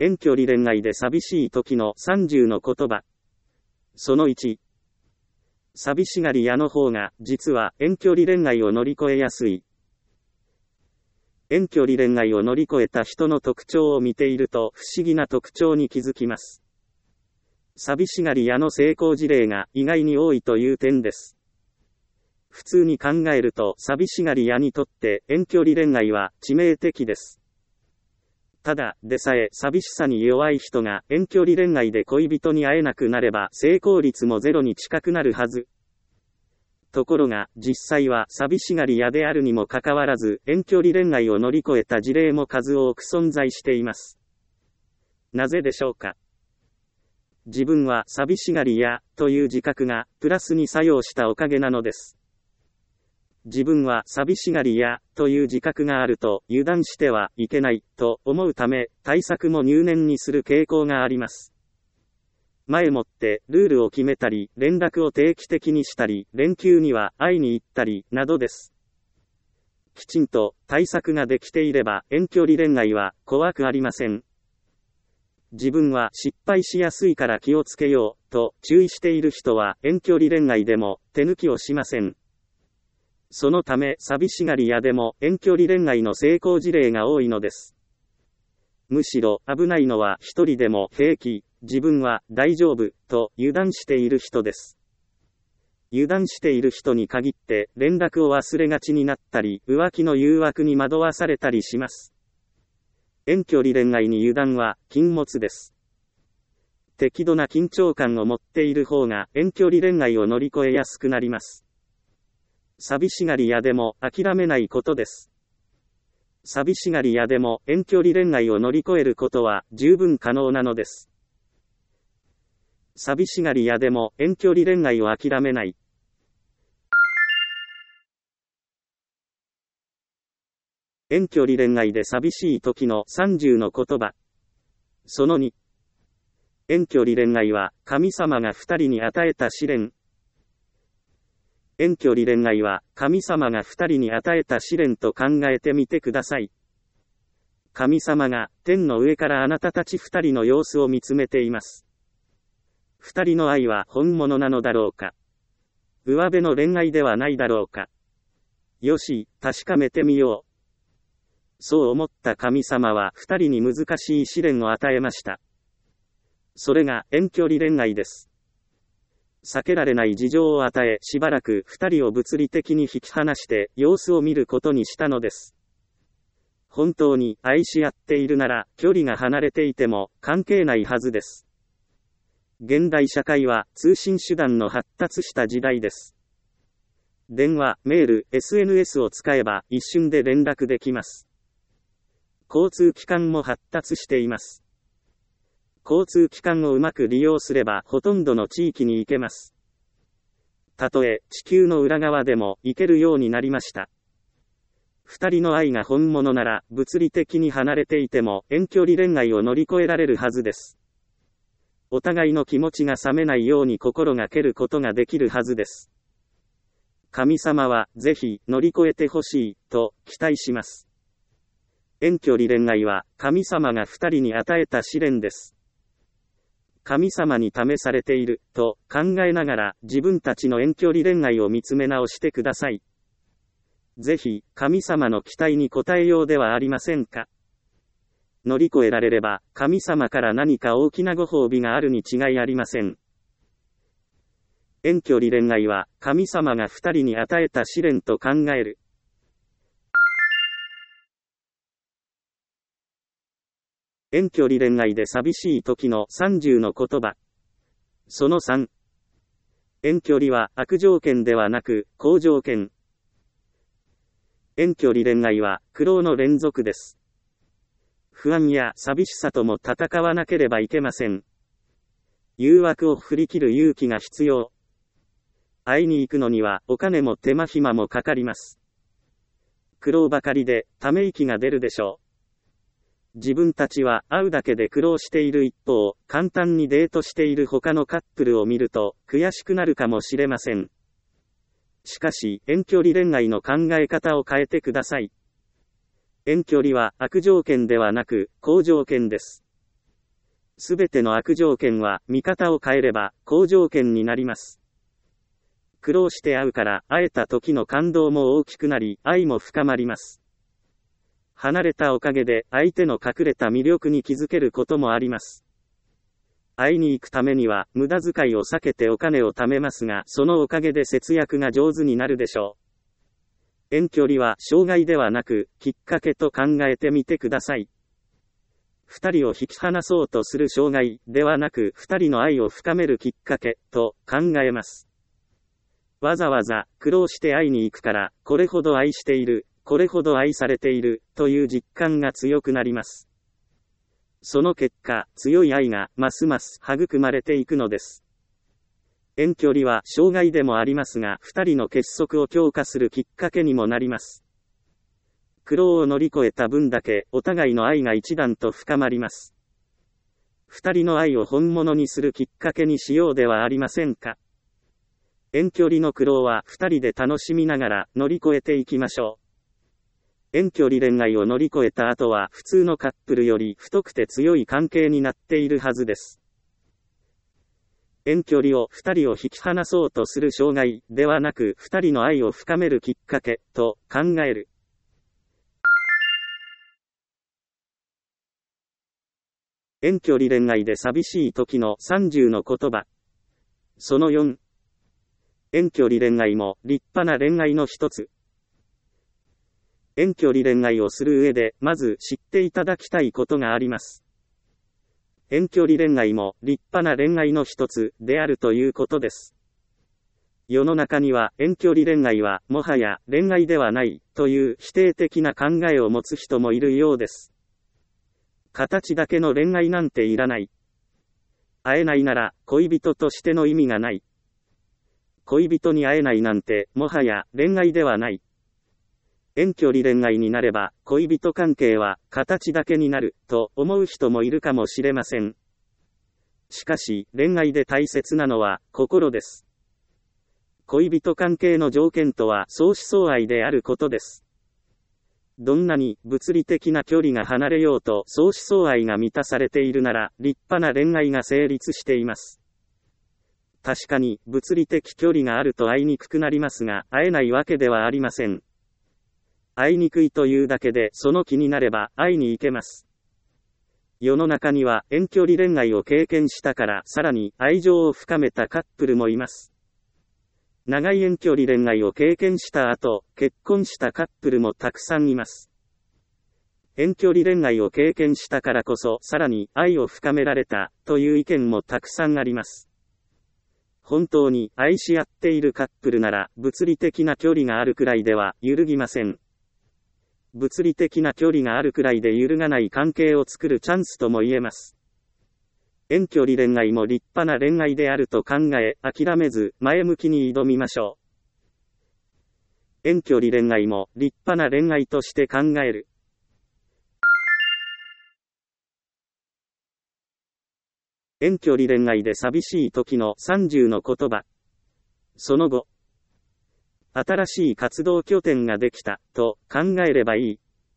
遠距離恋愛で寂しい時の30の言葉。その1。寂しがり屋の方が、実は遠距離恋愛を乗り越えやすい。遠距離恋愛を乗り越えた人の特徴を見ていると不思議な特徴に気づきます。寂しがり屋の成功事例が意外に多いという点です。普通に考えると寂しがり屋にとって遠距離恋愛は致命的です。ただでさえ寂しさに弱い人が遠距離恋愛で恋人に会えなくなれば成功率もゼロに近くなるはず。ところが実際は寂しがり屋であるにもかかわらず遠距離恋愛を乗り越えた事例も数多く存在しています。なぜでしょうか。自分は寂しがり屋という自覚がプラスに作用したおかげなのです。自分は寂しがり屋という自覚があると油断してはいけないと思うため対策も入念にする傾向があります。前もってルールを決めたり連絡を定期的にしたり連休には会いに行ったりなどです。きちんと対策ができていれば遠距離恋愛は怖くありません。自分は失敗しやすいから気をつけようと注意している人は遠距離恋愛でも手抜きをしません。そのため寂しがり屋でも遠距離恋愛の成功事例が多いのです。むしろ危ないのは一人でも平気、自分は大丈夫と油断している人です。油断している人に限って連絡を忘れがちになったり浮気の誘惑に惑わされたりします。遠距離恋愛に油断は禁物です。適度な緊張感を持っている方が遠距離恋愛を乗り越えやすくなります。寂しがり屋でも諦めないことです。寂しがり屋でも遠距離恋愛を乗り越えることは十分可能なのです。寂しがり屋でも遠距離恋愛を諦めない。遠距離恋愛で寂しい時の30の言葉。その2。遠距離恋愛は神様が2人に与えた試練。遠距離恋愛は神様が2人に与えた試練と考えてみてください。神様が天の上からあなたたち2人の様子を見つめています。2人の愛は本物なのだろうか。上辺の恋愛ではないだろうか。よし、確かめてみよう。そう思った神様は2人に難しい試練を与えました。それが遠距離恋愛です。避けられない事情を与え、しばらく2人を物理的に引き離して様子を見ることにしたのです。本当に愛し合っているなら、距離が離れていても関係ないはずです。現代社会は通信手段の発達した時代です。電話、メール、SNS を使えば一瞬で連絡できます。交通機関も発達しています。交通機関をうまく利用すればほとんどの地域に行けます。たとえ地球の裏側でも行けるようになりました。二人の愛が本物なら物理的に離れていても遠距離恋愛を乗り越えられるはずです。お互いの気持ちが冷めないように心がけることができるはずです。神様はぜひ乗り越えてほしいと期待します。遠距離恋愛は神様が二人に与えた試練です。神様に試されていると考えながら自分たちの遠距離恋愛を見つめ直してください。ぜひ神様の期待に応えようではありませんか。乗り越えられれば神様から何か大きなご褒美があるに違いありません。遠距離恋愛は神様が二人に与えた試練と考える。遠距離恋愛で寂しい時の30の言葉。その3。遠距離は悪条件ではなく好条件。遠距離恋愛は苦労の連続です。不安や寂しさとも戦わなければいけません。誘惑を振り切る勇気が必要。会いに行くのにはお金も手間暇もかかります。苦労ばかりでため息が出るでしょう。自分たちは会うだけで苦労している一方、簡単にデートしている他のカップルを見ると悔しくなるかもしれません。しかし、遠距離恋愛の考え方を変えてください。遠距離は悪条件ではなく好条件です。 すべての悪条件は見方を変えれば好条件になります。苦労して会うから会えた時の感動も大きくなり愛も深まります。離れたおかげで相手の隠れた魅力に気づけることもあります。会いに行くためには無駄遣いを避けてお金を貯めますが、そのおかげで節約が上手になるでしょう。遠距離は障害ではなくきっかけと考えてみてください。二人を引き離そうとする障害ではなく、二人の愛を深めるきっかけと考えます。わざわざ苦労して会いに行くから、これほど愛している、これほど愛されているという実感が強くなります。その結果、強い愛がますます育まれていくのです。遠距離は障害でもありますが、二人の結束を強化するきっかけにもなります。苦労を乗り越えた分だけお互いの愛が一段と深まります。二人の愛を本物にするきっかけにしようではありませんか。遠距離の苦労は二人で楽しみながら乗り越えていきましょう。遠距離恋愛を乗り越えた後は普通のカップルより太くて強い関係になっているはずです。遠距離を二人を引き離そうとする障害ではなく、二人の愛を深めるきっかけと考える。遠距離恋愛で寂しい時の30の言葉。その4。遠距離恋愛も立派な恋愛の一つ。遠距離恋愛をする上で、まず知っていただきたいことがあります。遠距離恋愛も立派な恋愛の一つであるということです。世の中には遠距離恋愛はもはや恋愛ではないという否定的な考えを持つ人もいるようです。形だけの恋愛なんていらない。会えないなら恋人としての意味がない。恋人に会えないなんてもはや恋愛ではない。遠距離恋愛になれば恋人関係は形だけになると思う人もいるかもしれません。しかし恋愛で大切なのは心です。恋人関係の条件とは相思相愛であることです。どんなに物理的な距離が離れようと相思相愛が満たされているなら立派な恋愛が成立しています。確かに物理的距離があると会いにくくなりますが、会えないわけではありません。会いにくいというだけでその気になれば会いに行けます。世の中には遠距離恋愛を経験したからさらに愛情を深めたカップルもいます。長い遠距離恋愛を経験した後、結婚したカップルもたくさんいます。遠距離恋愛を経験したからこそさらに愛を深められたという意見もたくさんあります。本当に愛し合っているカップルなら物理的な距離があるくらいでは揺るぎません。物理的な距離があるくらいで揺るがない関係を作るチャンスとも言えます。遠距離恋愛も立派な恋愛であると考え、諦めず前向きに挑みましょう。遠距離恋愛も立派な恋愛として考える。遠距離恋愛で寂しい時の30の言葉。その後、新しい活動拠点ができたと考えればいい。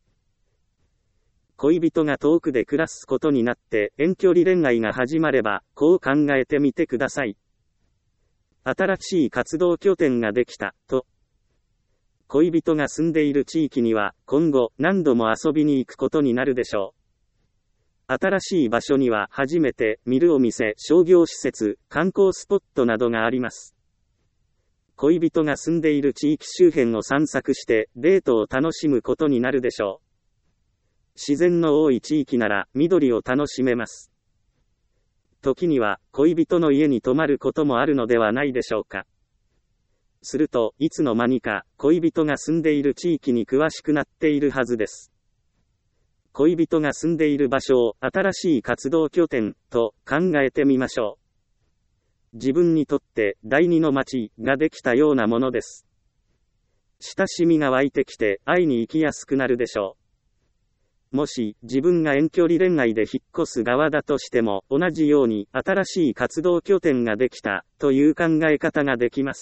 恋人が遠くで暮らすことになって遠距離恋愛が始まれば、こう考えてみてください。新しい活動拠点ができたと。恋人が住んでいる地域には今後何度も遊びに行くことになるでしょう。新しい場所には初めて見るお店、商業施設、観光スポットなどがあります。恋人が住んでいる地域周辺を散策してデートを楽しむことになるでしょう。自然の多い地域なら緑を楽しめます。時には恋人の家に泊まることもあるのではないでしょうか。するといつの間にか恋人が住んでいる地域に詳しくなっているはずです。恋人が住んでいる場所を新しい活動拠点と考えてみましょう。自分にとって第二の街ができたようなものです。親しみが湧いてきて会いに行きやすくなるでしょう。もし自分が遠距離恋愛で引っ越す側だとしても同じように新しい活動拠点ができたという考え方ができます。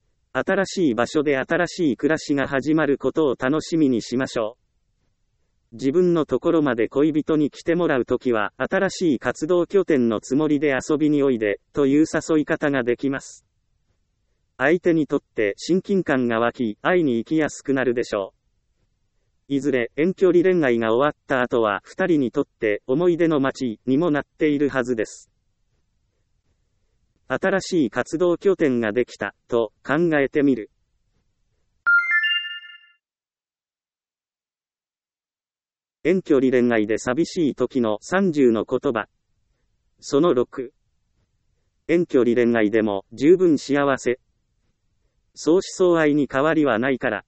新しい場所で新しい暮らしが始まることを楽しみにしましょう。 自分のところまで恋人に来てもらうときは、新しい活動拠点のつもりで遊びにおいで、という誘い方ができます。相手にとって親近感が湧き、会いに行きやすくなるでしょう。いずれ遠距離恋愛が終わった後は、二人にとって思い出の街にもなっているはずです。新しい活動拠点ができた、と考えてみる。遠距離恋愛で寂しい時の30の言葉。その6。遠距離恋愛でも十分幸せ。相思相愛に変わりはないから。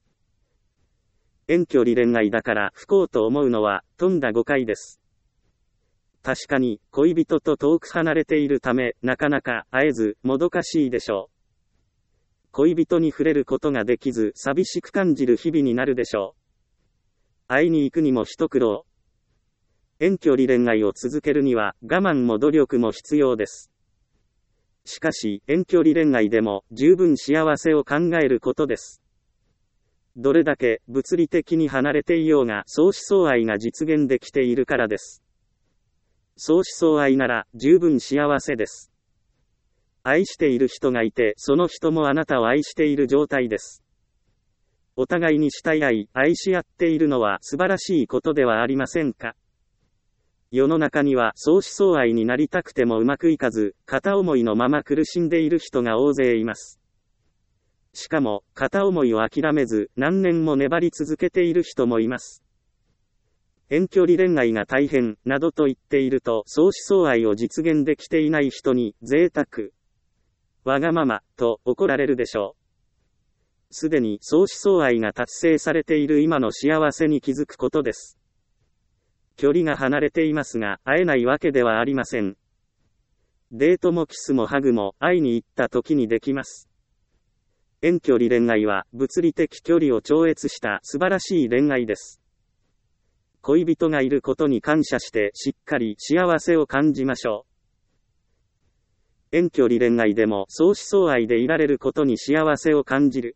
遠距離恋愛だから不幸と思うのは、とんだ誤解です。確かに、恋人と遠く離れているため、なかなか会えず、もどかしいでしょう。恋人に触れることができず、寂しく感じる日々になるでしょう。会いに行くにも一苦労。遠距離恋愛を続けるには、我慢も努力も必要です。しかし、遠距離恋愛でも、十分幸せを考えることです。どれだけ物理的に離れていようが、相思相愛が実現できているからです。相思相愛なら、十分幸せです。愛している人がいて、その人もあなたを愛している状態です。お互いに慕い合い、愛し合っているのは素晴らしいことではありませんか。世の中には相思相愛になりたくてもうまくいかず、片思いのまま苦しんでいる人が大勢います。しかも、片思いを諦めず、何年も粘り続けている人もいます。遠距離恋愛が大変、などと言っていると、相思相愛を実現できていない人に、贅沢、わがまま、と怒られるでしょう。すでに相思相愛が達成されている今の幸せに気づくことです。距離が離れていますが、会えないわけではありません。デートもキスもハグも会いに行った時にできます。遠距離恋愛は物理的距離を超越した素晴らしい恋愛です。恋人がいることに感謝してしっかり幸せを感じましょう。遠距離恋愛でも相思相愛でいられることに幸せを感じる。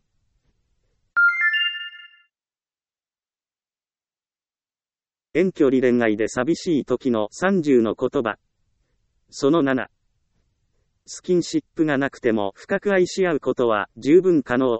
遠距離恋愛で寂しい時の30の言葉。その7。スキンシップがなくても深く愛し合うことは十分可能。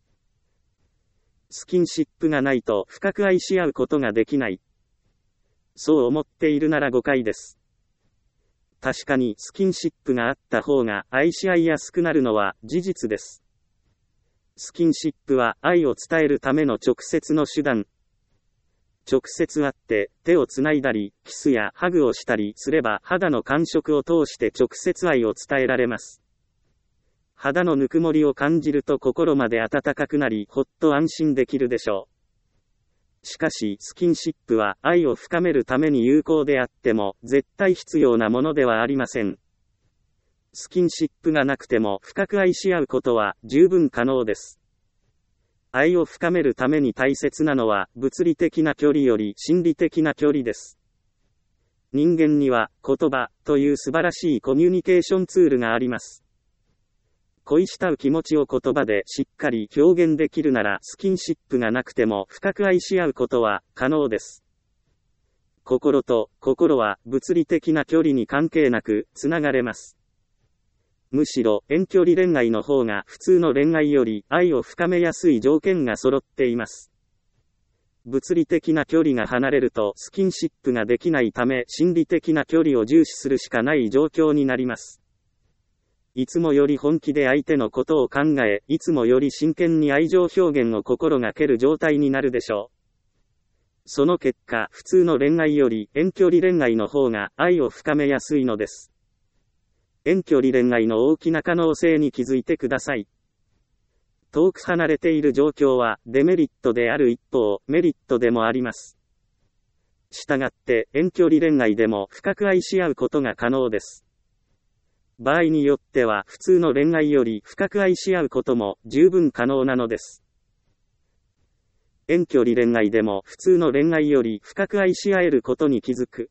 スキンシップがないと深く愛し合うことができない。そう思っているなら誤解です。確かにスキンシップがあった方が愛し合いやすくなるのは事実です。スキンシップは愛を伝えるための直接の手段。直接会って手をつないだり、キスやハグをしたりすれば肌の感触を通して直接愛を伝えられます。肌のぬくもりを感じると心まで温かくなり、ほっと安心できるでしょう。しかし、スキンシップは愛を深めるために有効であっても、絶対必要なものではありません。スキンシップがなくても深く愛し合うことは十分可能です。愛を深めるために大切なのは物理的な距離より心理的な距離です。人間には言葉という素晴らしいコミュニケーションツールがあります。恋したう気持ちを言葉でしっかり表現できるならスキンシップがなくても深く愛し合うことは可能です。心と心は物理的な距離に関係なくつながれます。むしろ遠距離恋愛の方が普通の恋愛より愛を深めやすい条件が揃っています。物理的な距離が離れるとスキンシップができないため心理的な距離を重視するしかない状況になります。いつもより本気で相手のことを考え、いつもより真剣に愛情表現を心がける状態になるでしょう。その結果、普通の恋愛より遠距離恋愛の方が愛を深めやすいのです。遠距離恋愛の大きな可能性に気づいてください。遠く離れている状況はデメリットである一方、メリットでもあります。したがって遠距離恋愛でも深く愛し合うことが可能です。場合によっては普通の恋愛より深く愛し合うことも十分可能なのです。遠距離恋愛でも普通の恋愛より深く愛し合えることに気づく。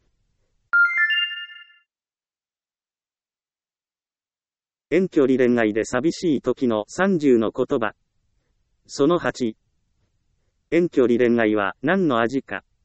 遠距離恋愛で寂しい時の30の言葉。その8。遠距離恋愛は何の味か。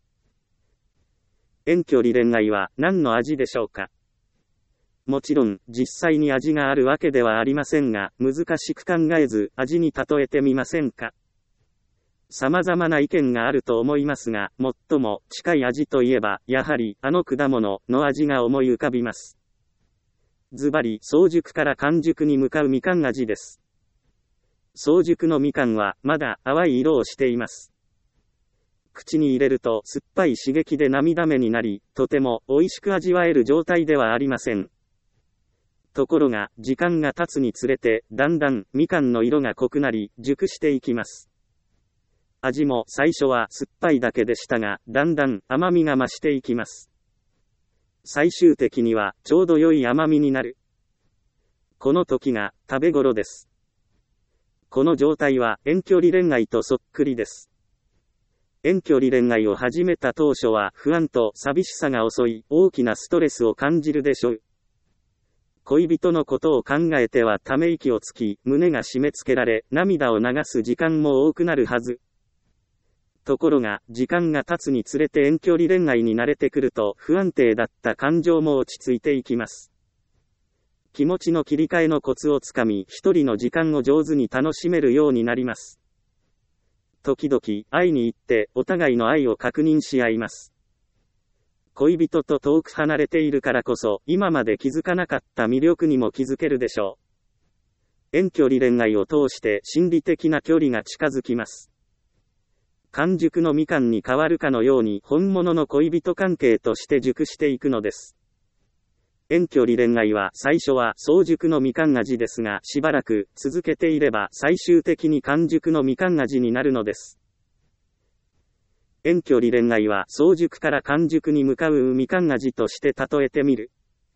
遠距離恋愛は何の味でしょうか。もちろん、実際に味があるわけではありませんが、難しく考えず、味に例えてみませんか。様々な意見があると思いますが、最も近い味といえば、やはり、あの果物の味が思い浮かびます。ズバリ、早熟から完熟に向かうみかん味です。早熟のみかんは、まだ淡い色をしています。口に入れると酸っぱい刺激で涙目になり、とても美味しく味わえる状態ではありません。ところが、時間が経つにつれて、だんだんみかんの色が濃くなり、熟していきます。味も最初は酸っぱいだけでしたが、だんだん甘みが増していきます。最終的にはちょうど良い甘みになる。この時が食べ頃です。この状態は遠距離恋愛とそっくりです。遠距離恋愛を始めた当初は不安と寂しさが襲い、大きなストレスを感じるでしょう。恋人のことを考えてはため息をつき、胸が締め付けられ、涙を流す時間も多くなるはず。ところが、時間が経つにつれて遠距離恋愛に慣れてくると、不安定だった感情も落ち着いていきます。気持ちの切り替えのコツをつかみ、一人の時間を上手に楽しめるようになります。時々、会いに行って、お互いの愛を確認し合います。恋人と遠く離れているからこそ、今まで気づかなかった魅力にも気づけるでしょう。遠距離恋愛を通して心理的な距離が近づきます。完熟のみかんに変わるかのように本物の恋人関係として熟していくのです。遠距離恋愛は最初は早熟のみかん味ですが、しばらく続けていれば最終的に完熟のみかん味になるのです。遠距離恋愛は早熟から完熟に向かうみかん味として例えてみる。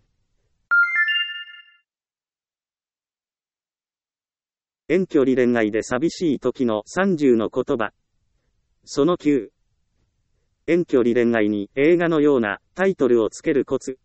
遠距離恋愛で寂しい時の30の言葉。その9。遠距離恋愛に映画のようなタイトルをつけるコツ。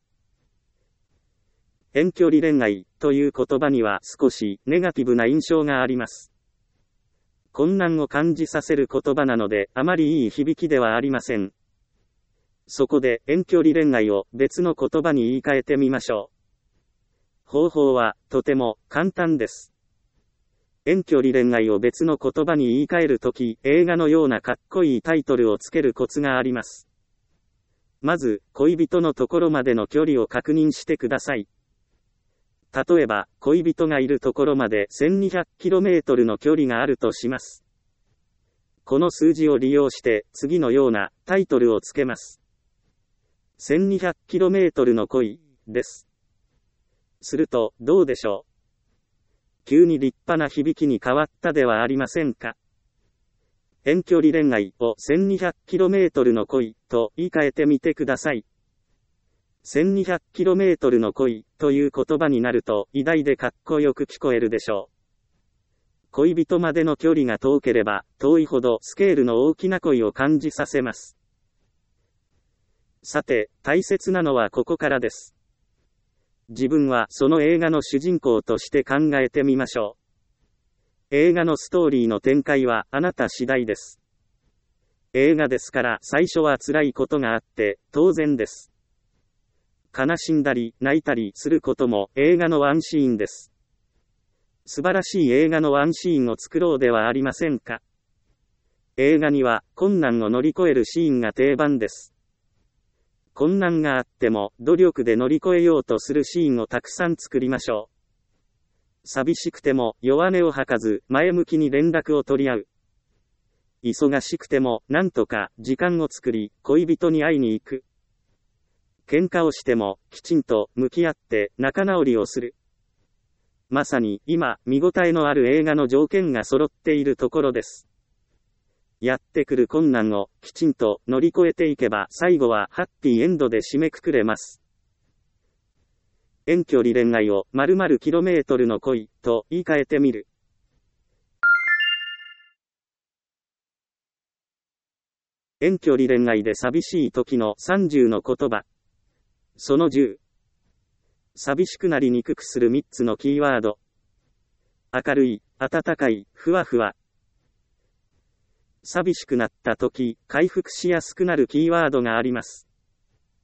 遠距離恋愛という言葉には少しネガティブな印象があります。困難を感じさせる言葉なのであまりいい響きではありません。そこで遠距離恋愛を別の言葉に言い換えてみましょう。方法はとても簡単です。遠距離恋愛を別の言葉に言い換えるとき、映画のようなかっこいいタイトルをつけるコツがあります。まず、恋人のところまでの距離を確認してください。例えば、恋人がいるところまで 1200km の距離があるとします。この数字を利用して、次のようなタイトルをつけます。1200km の恋です。すると、どうでしょう。急に立派な響きに変わったではありませんか。遠距離恋愛を 1200km の恋と言い換えてみてください。1200km の恋という言葉になると偉大でかっこよく聞こえるでしょう。恋人までの距離が遠ければ遠いほどスケールの大きな恋を感じさせます。さて、大切なのはここからです。自分はその映画の主人公として考えてみましょう。映画のストーリーの展開はあなた次第です。映画ですから最初は辛いことがあって当然です。悲しんだり泣いたりすることも映画のワンシーンです。素晴らしい映画のワンシーンを作ろうではありませんか。映画には困難を乗り越えるシーンが定番です。困難があっても努力で乗り越えようとするシーンをたくさん作りましょう。寂しくても弱音を吐かず前向きに連絡を取り合う。忙しくてもなんとか時間を作り恋人に会いに行く。喧嘩をしてもきちんと向き合って仲直りをする。まさに今見応えのある映画の条件が揃っているところです。やってくる困難をきちんと乗り越えていけば最後はハッピーエンドで締めくくれます。遠距離恋愛を〇〇キロメートルの恋と言い換えてみる。遠距離恋愛で寂しい時の30の言葉。その10。寂しくなりにくくする3つのキーワード。明るい、暖かい、ふわふわ。寂しくなった時、回復しやすくなるキーワードがあります。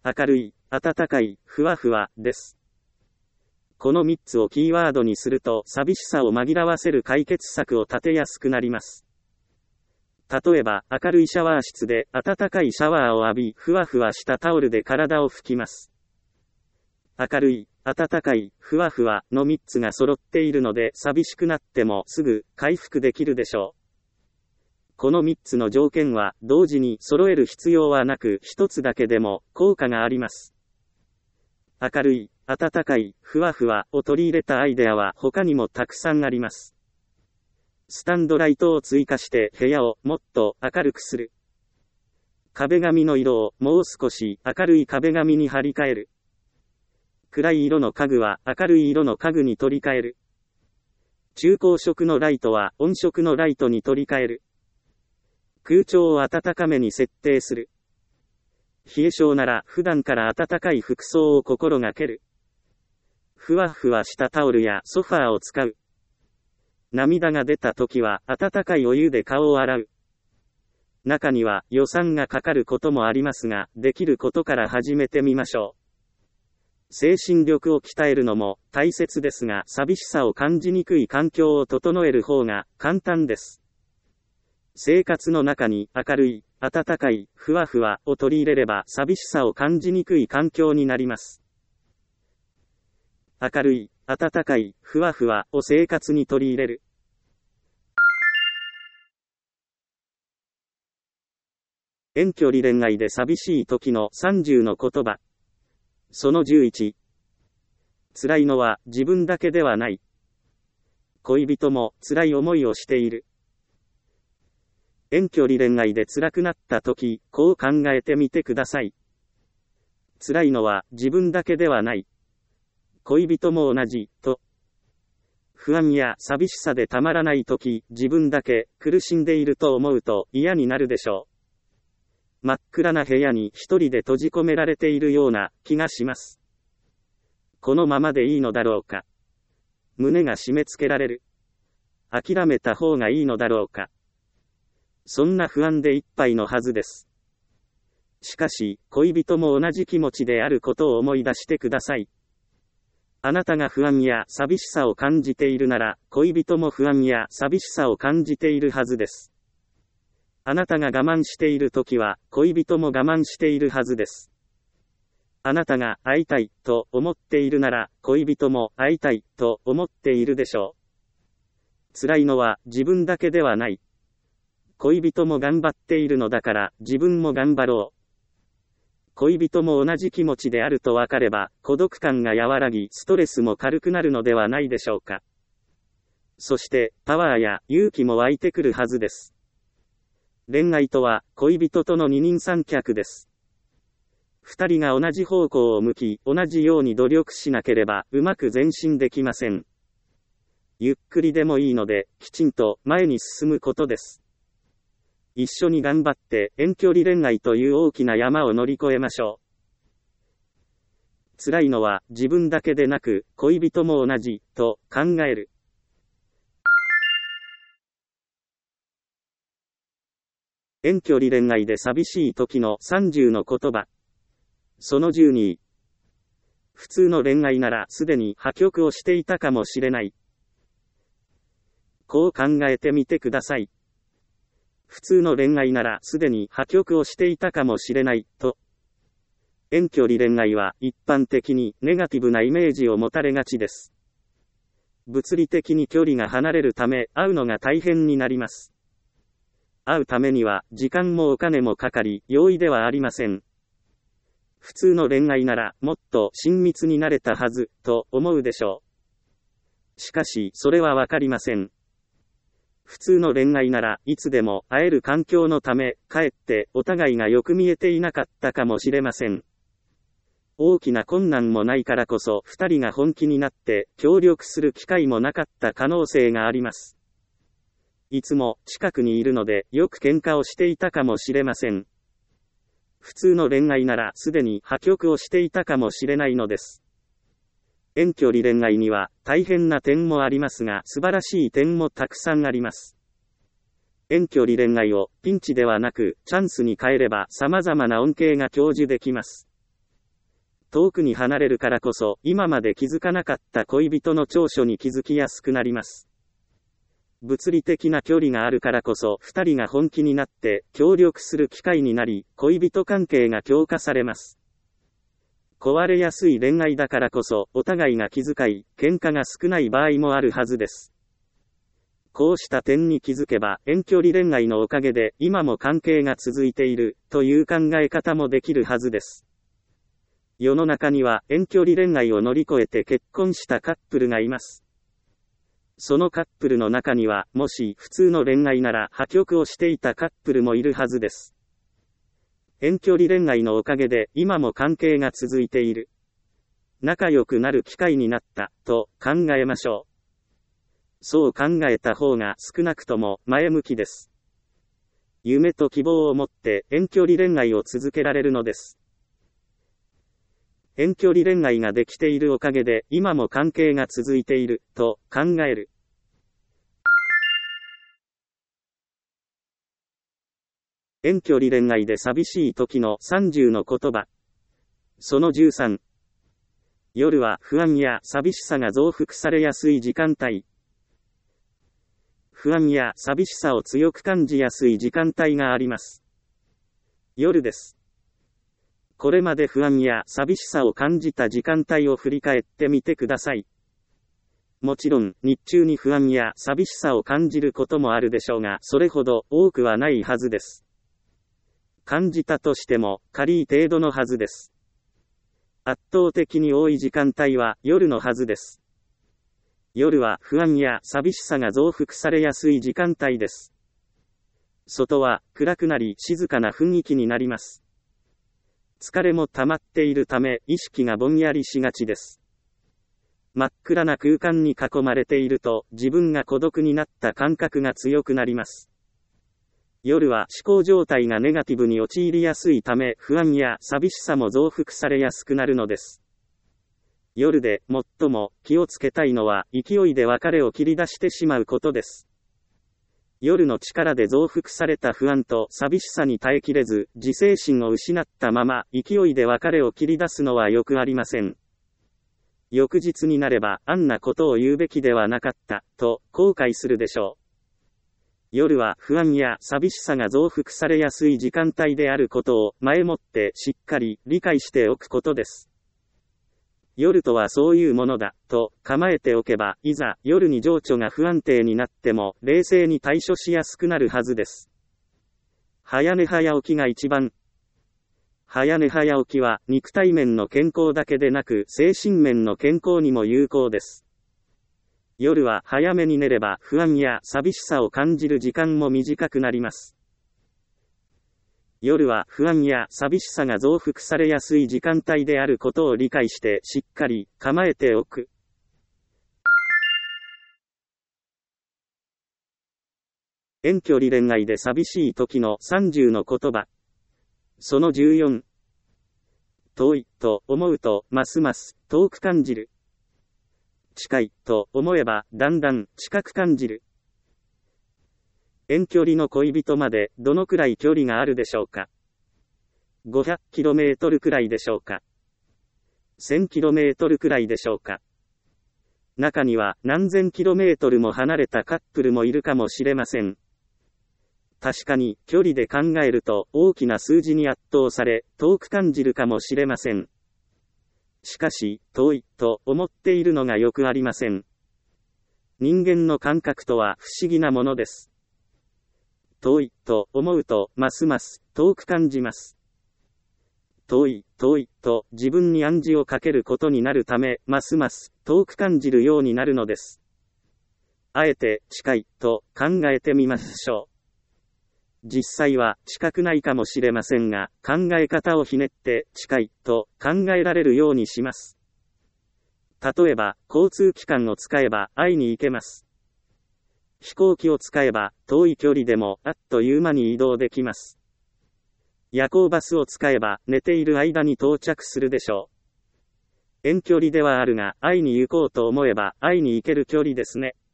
明るい、暖かい、ふわふわ、です。この3つをキーワードにすると寂しさを紛らわせる解決策を立てやすくなります。例えば、明るいシャワー室で暖かいシャワーを浴び、ふわふわしたタオルで体を拭きます。明るい、暖かい、ふわふわの3つが揃っているので寂しくなってもすぐ回復できるでしょう。この3つの条件は同時に揃える必要はなく1つだけでも効果があります。明るい、暖かい、ふわふわを取り入れたアイデアは他にもたくさんあります。スタンドライトを追加して部屋をもっと明るくする。壁紙の色をもう少し明るい壁紙に貼り替える。暗い色の家具は明るい色の家具に取り替える。中光色のライトは温色のライトに取り替える。空調を暖かめに設定する。冷え性なら普段から暖かい服装を心がける。ふわふわしたタオルやソファーを使う。涙が出た時は温かいお湯で顔を洗う。中には予算がかかることもありますが、できることから始めてみましょう。精神力を鍛えるのも大切ですが、寂しさを感じにくい環境を整える方が簡単です。生活の中に明るい、暖かい、ふわふわを取り入れれば寂しさを感じにくい環境になります。明るい、暖かい、ふわふわを生活に取り入れる。遠距離恋愛で寂しい時の30の言葉。その11。辛いのは自分だけではない。恋人も辛い思いをしている。遠距離恋愛で辛くなった時、こう考えてみてください。辛いのは自分だけではない。恋人も同じ、と。不安や寂しさでたまらない時、自分だけ苦しんでいると思うと嫌になるでしょう。真っ暗な部屋に一人で閉じ込められているような気がします。このままでいいのだろうか。胸が締め付けられる。諦めた方がいいのだろうか。そんな不安でいっぱいのはずです。しかし、恋人も同じ気持ちであることを思い出してください。あなたが不安や寂しさを感じているなら、恋人も不安や寂しさを感じているはずです。あなたが我慢しているときは、恋人も我慢しているはずです。あなたが会いたいと思っているなら、恋人も会いたいと思っているでしょう。辛いのは自分だけではない。恋人も頑張っているのだから自分も頑張ろう。恋人も同じ気持ちであると分かれば、孤独感が和らぎ、ストレスも軽くなるのではないでしょうか。そして、パワーや勇気も湧いてくるはずです。恋愛とは、恋人との二人三脚です。二人が同じ方向を向き、同じように努力しなければ、うまく前進できません。ゆっくりでもいいので、きちんと前に進むことです。一緒に頑張って、遠距離恋愛という大きな山を乗り越えましょう。辛いのは、自分だけでなく、恋人も同じ、と考える。遠距離恋愛で寂しい時の30の言葉。その12。普通の恋愛ならすでに破局をしていたかもしれない。こう考えてみてください。普通の恋愛ならすでに破局をしていたかもしれない、と。遠距離恋愛は一般的にネガティブなイメージを持たれがちです。物理的に距離が離れるため会うのが大変になります。会うためには時間もお金もかかり、容易ではありません。普通の恋愛ならもっと親密になれたはず、と思うでしょう。しかし、それはわかりません。普通の恋愛ならいつでも会える環境のため、かえってお互いがよく見えていなかったかもしれません。大きな困難もないからこそ二人が本気になって協力する機会もなかった可能性があります。いつも近くにいるのでよく喧嘩をしていたかもしれません。普通の恋愛ならすでに破局をしていたかもしれないのです。遠距離恋愛には大変な点もありますが素晴らしい点もたくさんあります。遠距離恋愛をピンチではなくチャンスに変えれば様々な恩恵が享受できます。 遠くに離れるからこそ、今まで気づかなかった恋人の長所に気づきやすくなります。物理的な距離があるからこそ、二人が本気になって協力する機会になり、恋人関係が強化されます。壊れやすい恋愛だからこそ、お互いが気遣い、喧嘩が少ない場合もあるはずです。こうした点に気づけば、遠距離恋愛のおかげで、今も関係が続いている、という考え方もできるはずです。世の中には、遠距離恋愛を乗り越えて結婚したカップルがいます。そのカップルの中には、もし普通の恋愛なら破局をしていたカップルもいるはずです。遠距離恋愛のおかげで今も関係が続いている。仲良くなる機会になった、と考えましょう。そう考えた方が少なくとも前向きです。夢と希望を持って遠距離恋愛を続けられるのです。遠距離恋愛ができているおかげで今も関係が続いている、と考える。遠距離恋愛で寂しい時の30の言葉。その13。夜は不安や寂しさが増幅されやすい時間帯。不安や寂しさを強く感じやすい時間帯があります。夜です。これまで不安や寂しさを感じた時間帯を振り返ってみてください。もちろん、日中に不安や寂しさを感じることもあるでしょうが、それほど多くはないはずです。感じたとしても、軽い程度のはずです。圧倒的に多い時間帯は夜のはずです。夜は不安や寂しさが増幅されやすい時間帯です。外は暗くなり静かな雰囲気になります。疲れも溜まっているため意識がぼんやりしがちです。真っ暗な空間に囲まれていると自分が孤独になった感覚が強くなります。夜は思考状態がネガティブに陥りやすいため不安や寂しさも増幅されやすくなるのです。夜で最も気をつけたいのは勢いで別れを切り出してしまうことです。夜の力で増幅された不安と寂しさに耐えきれず自制心を失ったまま勢いで別れを切り出すのはよくありません。翌日になればあんなことを言うべきではなかったと後悔するでしょう。夜は不安や寂しさが増幅されやすい時間帯であることを前もってしっかり理解しておくことです。夜とはそういうものだと構えておけば、いざ夜に情緒が不安定になっても冷静に対処しやすくなるはずです。早寝早起きが一番。早寝早起きは肉体面の健康だけでなく精神面の健康にも有効です。夜は早めに寝れば不安や寂しさを感じる時間も短くなります。夜は不安や寂しさが増幅されやすい時間帯であることを理解してしっかり構えておく。遠距離恋愛で寂しい時の30の言葉。その14。遠いと思うとますます遠く感じる。近いと思えばだんだん近く感じる。遠距離の恋人までどのくらい距離があるでしょうか。500km くらいでしょうか。1000km くらいでしょうか。中には何千 km も離れたカップルもいるかもしれません。確かに距離で考えると大きな数字に圧倒され遠く感じるかもしれません。しかし遠いと思っているのがよくありません。人間の感覚とは不思議なものです。遠いと思うとますます遠く感じます。遠いと自分に暗示をかけることになるためますます遠く感じるようになるのです。あえて近いと考えてみましょう。実際は近くないかもしれませんが、考え方をひねって近いと考えられるようにします。例えば、交通機関を使えば会いに行けます。飛行機を使えば遠い距離でもあっという間に移動できます。夜行バスを使えば寝ている間に到着するでしょう。遠距離ではあるが、会いに行こうと思えば会いに行ける距離ですね。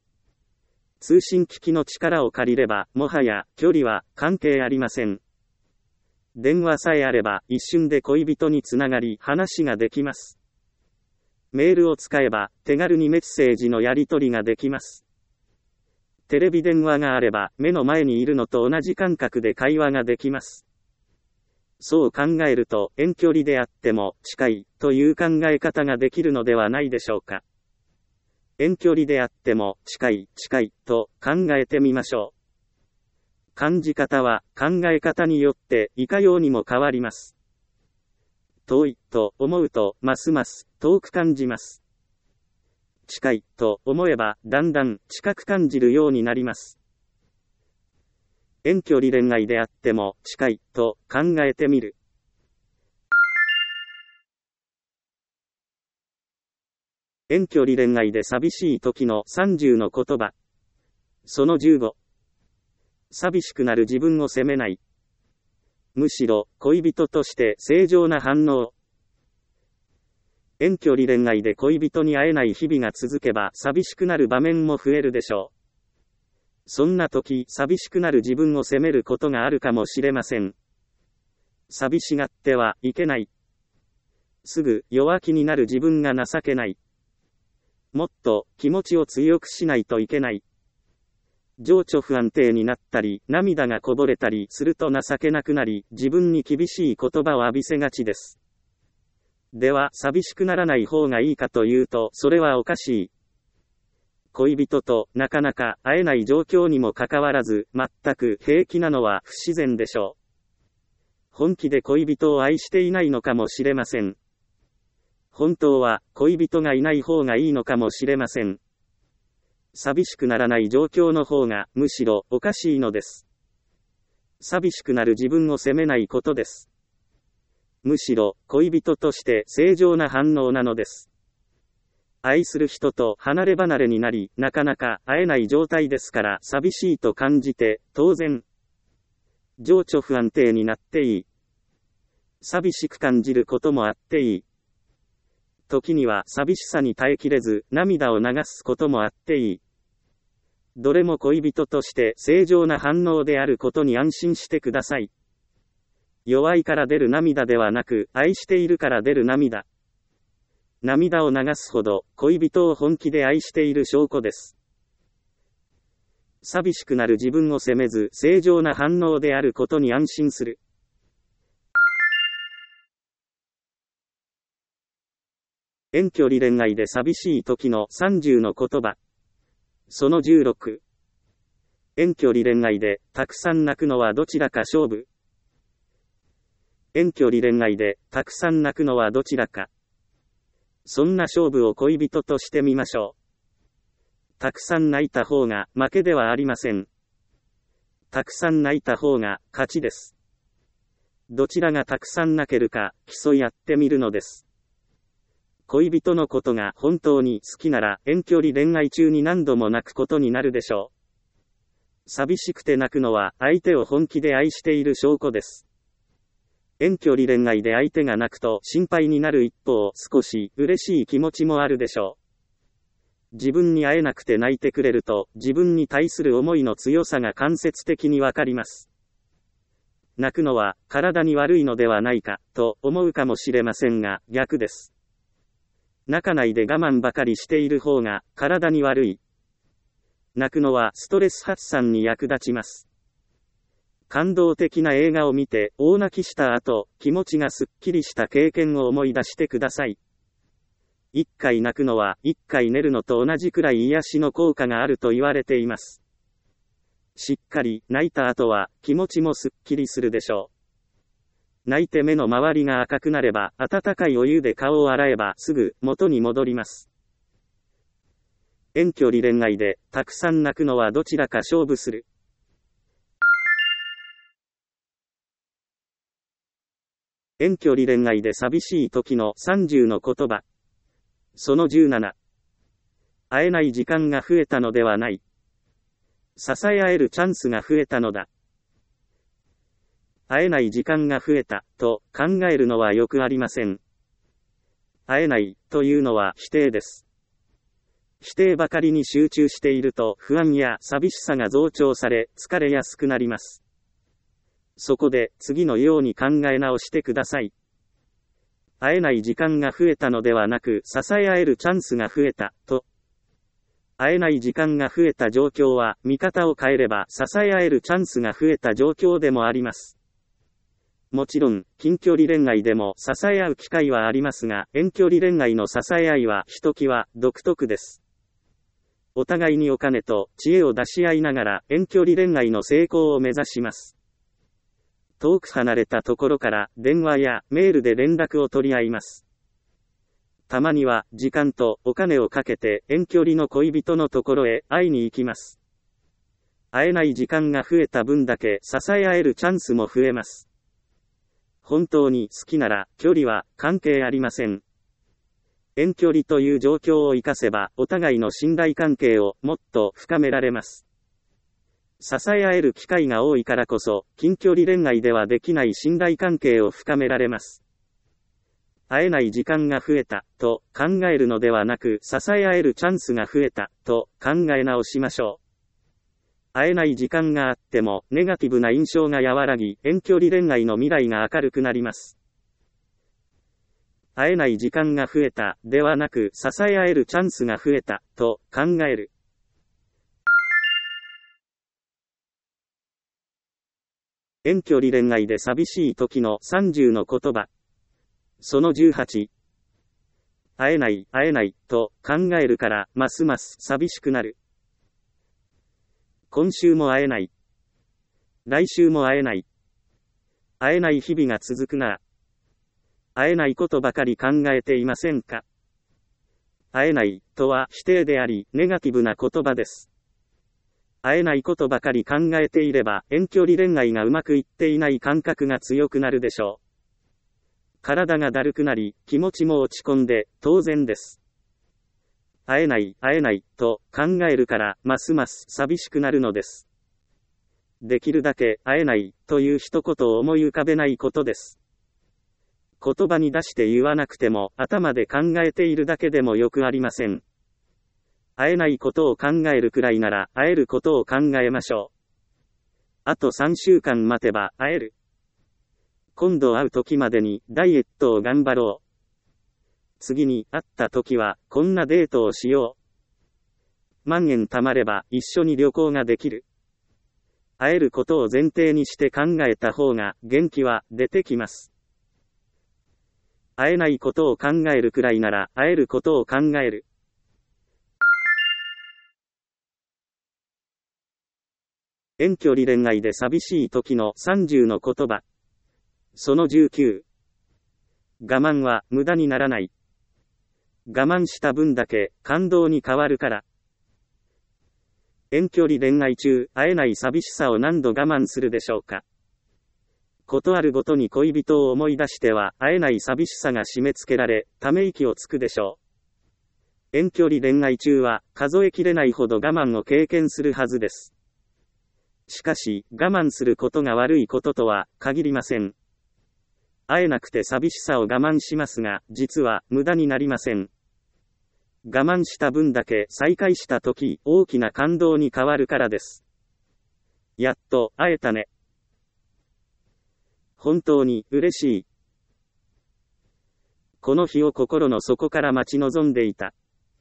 通信機器の力を借りれば、もはや距離は関係ありません。 電話さえあれば一瞬で恋人につながり話ができます。メールを使えば手軽にメッセージのやり取りができます。テレビ電話があれば目の前にいるのと同じ感覚で会話ができます。そう考えると遠距離であっても近いという考え方ができるのではないでしょうか。遠距離であっても近いと考えてみましょう。感じ方は考え方によっていかようにも変わります。遠いと思うとますます遠く感じます。近いと思えばだんだん近く感じるようになります。遠距離恋愛であっても近いと考えてみる。遠距離恋愛で寂しい時の30の言葉。その15。寂しくなる自分を責めない。むしろ恋人として正常な反応。遠距離恋愛で恋人に会えない日々が続けば寂しくなる場面も増えるでしょう。そんな時、寂しくなる自分を責めることがあるかもしれません。寂しがってはいけない。すぐ弱気になる自分が情けない。もっと気持ちを強くしないといけない。情緒不安定になったり、涙がこぼれたりすると情けなくなり、自分に厳しい言葉を浴びせがちです。では、寂しくならない方がいいかというと、それはおかしい。恋人となかなか会えない状況にもかかわらず、全く平気なのは不自然でしょう。本気で恋人を愛していないのかもしれません。本当は恋人がいない方がいいのかもしれません。寂しくならない状況の方がむしろおかしいのです。寂しくなる自分を責めないことです。むしろ恋人として正常な反応なのです。愛する人と離れ離れになり、なかなか会えない状態ですから寂しいと感じて当然。情緒不安定になっていい。寂しく感じることもあっていい。時には寂しさに耐えきれず涙を流すこともあっていい。どれも恋人として正常な反応であることに安心してください。弱いから出る涙ではなく、愛しているから出る涙。涙を流すほど恋人を本気で愛している証拠です。寂しくなる自分を責めず正常な反応であることに安心する。遠距離恋愛で寂しい時の30の言葉。その16。遠距離恋愛でたくさん泣くのはどちらか勝負。遠距離恋愛でたくさん泣くのはどちらか。そんな勝負を恋人としてみましょう。たくさん泣いた方が負けではありません。たくさん泣いた方が勝ちです。どちらがたくさん泣けるか競い合ってみるのです。恋人のことが本当に好きなら遠距離恋愛中に何度も泣くことになるでしょう。寂しくて泣くのは相手を本気で愛している証拠です。遠距離恋愛で相手が泣くと心配になる一方、少し嬉しい気持ちもあるでしょう。自分に会えなくて泣いてくれると自分に対する思いの強さが間接的にわかります。泣くのは体に悪いのではないかと思うかもしれませんが逆です。泣かないで我慢ばかりしている方が体に悪い。泣くのはストレス発散に役立ちます。感動的な映画を見て大泣きした後、気持ちがすっきりした経験を思い出してください。一回泣くのは一回寝るのと同じくらい癒しの効果があると言われています。しっかり泣いた後は気持ちもすっきりするでしょう。泣いて目の周りが赤くなれば、温かいお湯で顔を洗えばすぐ元に戻ります。遠距離恋愛でたくさん泣くのはどちらか勝負する。遠距離恋愛で寂しい時の30の言葉。その17。会えない時間が増えたのではない。支え合えるチャンスが増えたのだ。会えない時間が増えたと考えるのはよくありません。会えないというのは否定です。否定ばかりに集中していると不安や寂しさが増長され疲れやすくなります。 そこで次のように考え直してください。会えない時間が増えたのではなく、支え合えるチャンスが増えた、と。会えない時間が増えた状況は、見方を変えれば支え合えるチャンスが増えた状況でもあります。もちろん、近距離恋愛でも支え合う機会はありますが、遠距離恋愛の支え合いはひときわ独特です。お互いにお金と知恵を出し合いながら遠距離恋愛の成功を目指します。遠く離れたところから電話やメールで連絡を取り合います。たまには時間とお金をかけて遠距離の恋人のところへ会いに行きます。会えない時間が増えた分だけ支え合えるチャンスも増えます。本当に好きなら距離は関係ありません。遠距離という状況を生かせばお互いの信頼関係をもっと深められます。支え合える機会が多いからこそ、近距離恋愛ではできない信頼関係を深められます。会えない時間が増えた、と考えるのではなく、支え合えるチャンスが増えた、と考え直しましょう。会えない時間があっても、ネガティブな印象が和らぎ、遠距離恋愛の未来が明るくなります。会えない時間が増えた、ではなく、支え合えるチャンスが増えた、と考える。遠距離恋愛で寂しい時の30の言葉。その18。会えない、と考えるから、ますます寂しくなる。今週も会えない。来週も会えない。会えない日々が続くな。会えないことばかり考えていませんか？会えないとは否定であり、ネガティブな言葉です。会えないことばかり考えていれば、遠距離恋愛がうまくいっていない感覚が強くなるでしょう。体がだるくなり、気持ちも落ち込んで、当然です。会えない、と考えるから、ますます寂しくなるのです。できるだけ、会えない、という一言を思い浮かべないことです。言葉に出して言わなくても、頭で考えているだけでもよくありません。会えないことを考えるくらいなら、会えることを考えましょう。あと3週間待てば、会える。今度会う時までに、ダイエットを頑張ろう。次に会った時は、こんなデートをしよう。万円貯まれば、一緒に旅行ができる。会えることを前提にして考えた方が、元気は出てきます。会えないことを考えるくらいなら、会えることを考える。遠距離恋愛で寂しい時の30の言葉。その19。我慢は無駄にならない。我慢した分だけ感動に変わるから。遠距離恋愛中、会えない寂しさを何度我慢するでしょうか。ことあるごとに恋人を思い出しては、会えない寂しさが締め付けられ、ため息をつくでしょう。遠距離恋愛中は、数えきれないほど我慢を経験するはずです。しかし、我慢することが悪いこととは限りません。会えなくて寂しさを我慢しますが、実は無駄になりません。我慢した分だけ再会したとき、大きな感動に変わるからです。やっと会えたね。本当に嬉しい。この日を心の底から待ち望んでいた。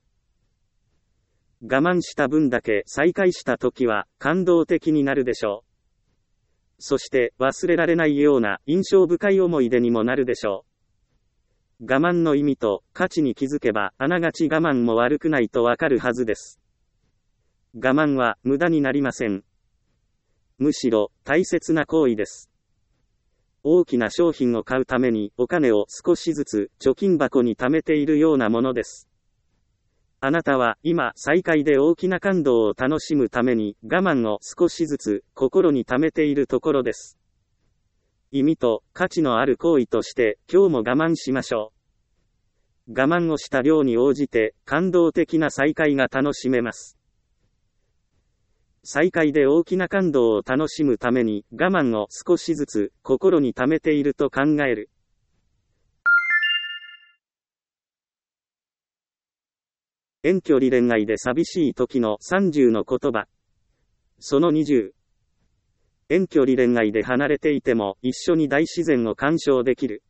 我慢した分だけ再会したときは感動的になるでしょう。そして忘れられないような印象深い思い出にもなるでしょう。我慢の意味と価値に気づけばあながち我慢も悪くないとわかるはずです。我慢は無駄になりません。むしろ大切な行為です。大きな商品を買うためにお金を少しずつ貯金箱に貯めているようなものです。あなたは今再会で大きな感動を楽しむために我慢を少しずつ心に貯めているところです。意味と価値のある行為として今日も我慢しましょう。我慢をした量に応じて感動的な再会が楽しめます。再会で大きな感動を楽しむために我慢を少しずつ心に貯めていると考える。遠距離恋愛で寂しい時の30の言葉。その20。 遠距離恋愛で離れていても一緒に大自然を鑑賞できる。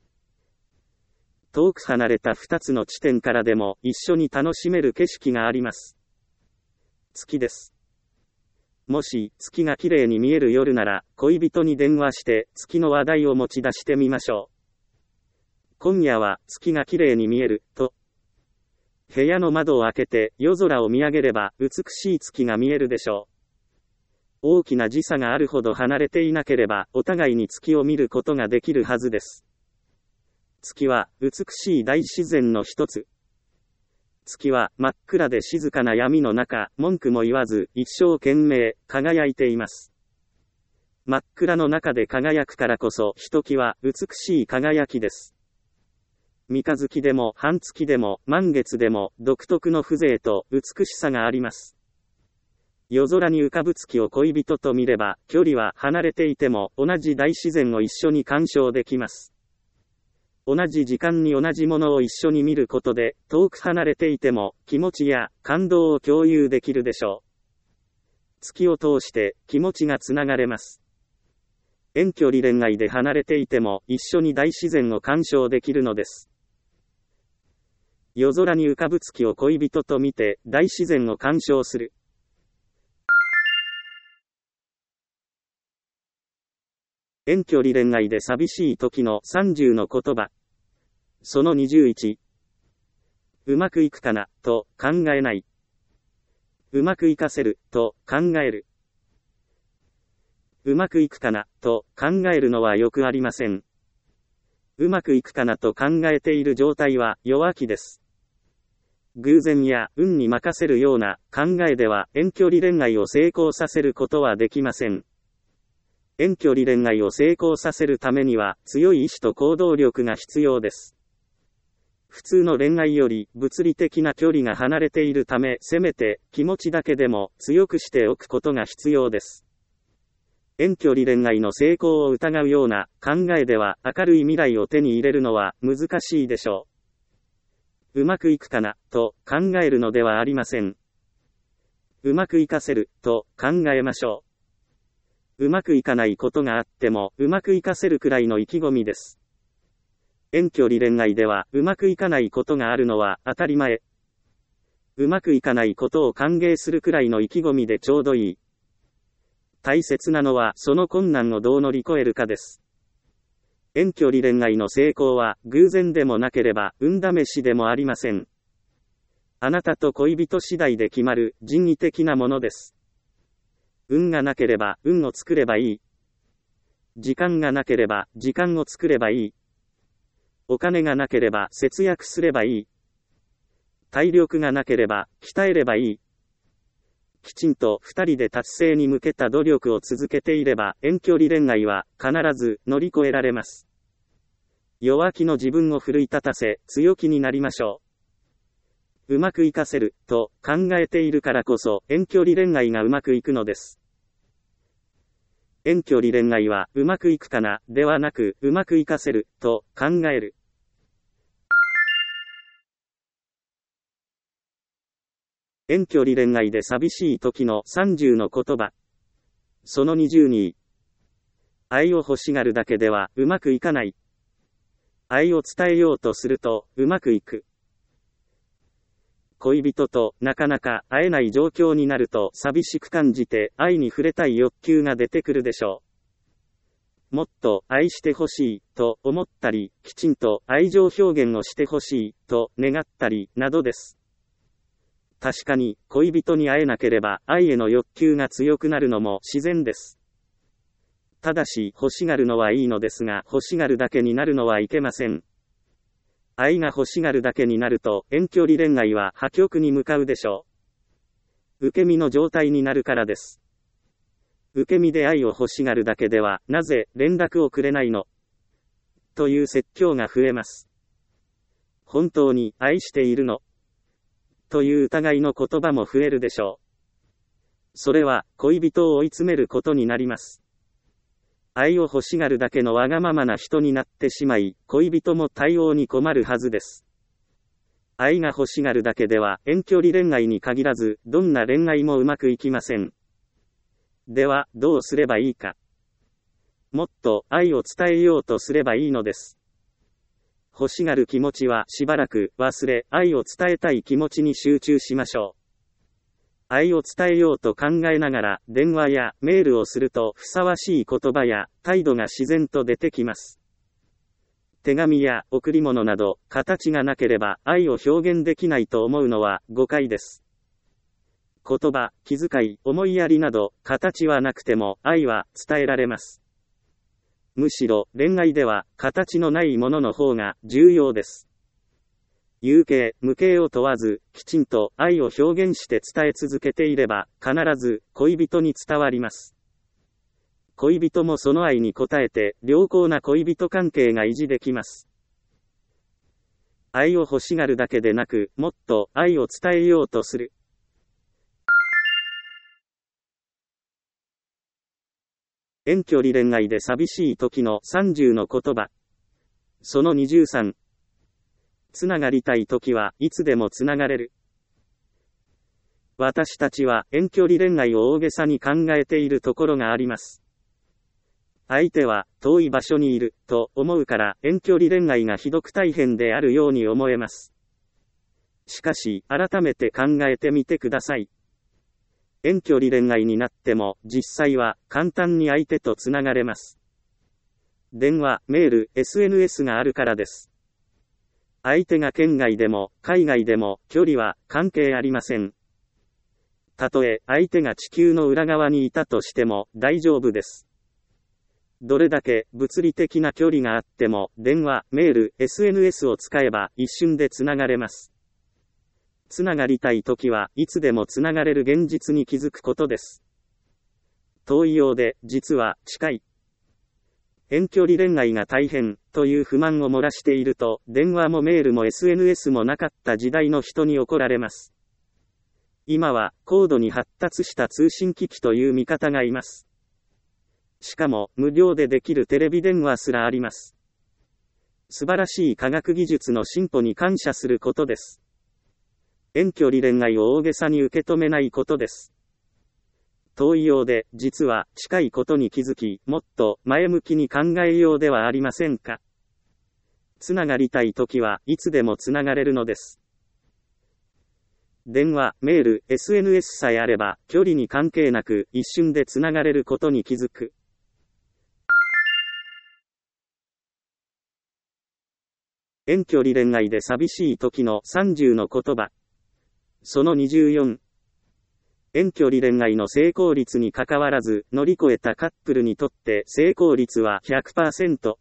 遠く離れた2つの地点からでも一緒に楽しめる景色があります。月です。もし月が綺麗に見える夜なら、恋人に電話して月の話題を持ち出してみましょう。今夜は月が綺麗に見える、と。部屋の窓を開けて夜空を見上げれば美しい月が見えるでしょう。大きな時差があるほど離れていなければお互いに月を見ることができるはずです。月は美しい大自然の一つ。月は真っ暗で静かな闇の中、文句も言わず一生懸命輝いています。真っ暗の中で輝くからこそひときわ美しい輝きです。三日月でも半月でも満月でも独特の風情と美しさがあります。夜空に浮かぶ月を恋人と見れば、距離は離れていても同じ大自然を一緒に鑑賞できます。同じ時間に同じものを一緒に見ることで、遠く離れていても気持ちや感動を共有できるでしょう。月を通して気持ちがつながれます。遠距離恋愛で離れていても一緒に大自然を鑑賞できるのです。夜空に浮かぶ月を恋人と見て大自然を鑑賞する。遠距離恋愛で寂しい時の30の言葉。その21。うまくいくかな、と考えない。うまくいかせる、と考える。うまくいくかな、と考えるのはよくありません。うまくいくかなと考えている状態は弱気です。偶然や運に任せるような考えでは遠距離恋愛を成功させることはできません。遠距離恋愛を成功させるためには強い意志と行動力が必要です。普通の恋愛より物理的な距離が離れているため、せめて気持ちだけでも強くしておくことが必要です。遠距離恋愛の成功を疑うような考えでは明るい未来を手に入れるのは難しいでしょう。うまくいくかな、と考えるのではありません。うまくいかせる、と考えましょう。うまくいかないことがあっても、うまくいかせるくらいの意気込みです。遠距離恋愛では、うまくいかないことがあるのは当たり前。うまくいかないことを歓迎するくらいの意気込みでちょうどいい。大切なのは、その困難をどう乗り越えるかです。遠距離恋愛の成功は、偶然でもなければ、運試しでもありません。あなたと恋人次第で決まる、人為的なものです。運がなければ運を作ればいい。時間がなければ時間を作ればいい。お金がなければ節約すればいい。体力がなければ鍛えればいい。きちんと二人で達成に向けた努力を続けていれば遠距離恋愛は必ず乗り越えられます。弱気の自分を奮い立たせ強気になりましょう。うまくいかせる、と考えているからこそ遠距離恋愛がうまくいくのです。遠距離恋愛はうまくいくかな、ではなくうまくいかせる、と考える。遠距離恋愛で寂しい時の30の言葉。その22。愛を欲しがるだけではうまくいかない。愛を伝えようとするとうまくいく。恋人となかなか会えない状況になると寂しく感じて愛に触れたい欲求が出てくるでしょう。もっと愛してほしいと思ったり、きちんと愛情表現をしてほしいと願ったりなどです。確かに恋人に会えなければ愛への欲求が強くなるのも自然です。ただし欲しがるのはいいのですが、欲しがるだけになるのはいけません。愛が欲しがるだけになると遠距離恋愛は破局に向かうでしょう。受け身の状態になるからです。受け身で愛を欲しがるだけではなぜ連絡をくれないのという説教が増えます。本当に愛しているのという疑いの言葉も増えるでしょう。それは恋人を追い詰めることになります。愛を欲しがるだけのわがままな人になってしまい、恋人も対応に困るはずです。愛が欲しがるだけでは遠距離恋愛に限らず、どんな恋愛もうまくいきません。 では、どうすればいいか。もっと愛を伝えようとすればいいのです。欲しがる気持ちはしばらく忘れ、愛を伝えたい気持ちに集中しましょう。愛を伝えようと考えながら電話やメールをするとふさわしい言葉や態度が自然と出てきます。手紙や贈り物など形がなければ愛を表現できないと思うのは誤解です。言葉、気遣い、思いやりなど形はなくても愛は伝えられます。むしろ恋愛では形のないものの方が重要です。有形、無形を問わず、きちんと愛を表現して伝え続けていれば、必ず恋人に伝わります。恋人もその愛に応えて、良好な恋人関係が維持できます。愛を欲しがるだけでなく、もっと愛を伝えようとする。遠距離恋愛で寂しい時の30の言葉。その23。つながりたい時はいつでもつながれる。私たちは遠距離恋愛を大げさに考えているところがあります。相手は遠い場所にいると思うから遠距離恋愛がひどく大変であるように思えます。しかし改めて考えてみてください。遠距離恋愛になっても実際は簡単に相手とつながれます。電話、メール、SNS があるからです。相手が県外でも海外でも距離は関係ありません。たとえ相手が地球の裏側にいたとしても大丈夫です。どれだけ物理的な距離があっても電話、メール、SNS を使えば一瞬でつながれます。つながりたいときはいつでもつながれる現実に気づくことです。遠いようで実は近い。遠距離恋愛が大変という不満を漏らしていると電話もメールも SNS もなかった時代の人に怒られます。今は高度に発達した通信機器という見方がいます。しかも無料でできるテレビ電話すらあります。素晴らしい科学技術の進歩に感謝することです。遠距離恋愛を大げさに受け止めないことです。遠いようで実は近いことに気づき、もっと前向きに考えようではありませんか。つながりたいときはいつでもつながれるのです。電話、メール、SNS さえあれば距離に関係なく一瞬でつながれることに気づく。遠距離恋愛で寂しい時の30の言葉。その24。遠距離恋愛の成功率に関わらず乗り越えたカップルにとって成功率は 100%。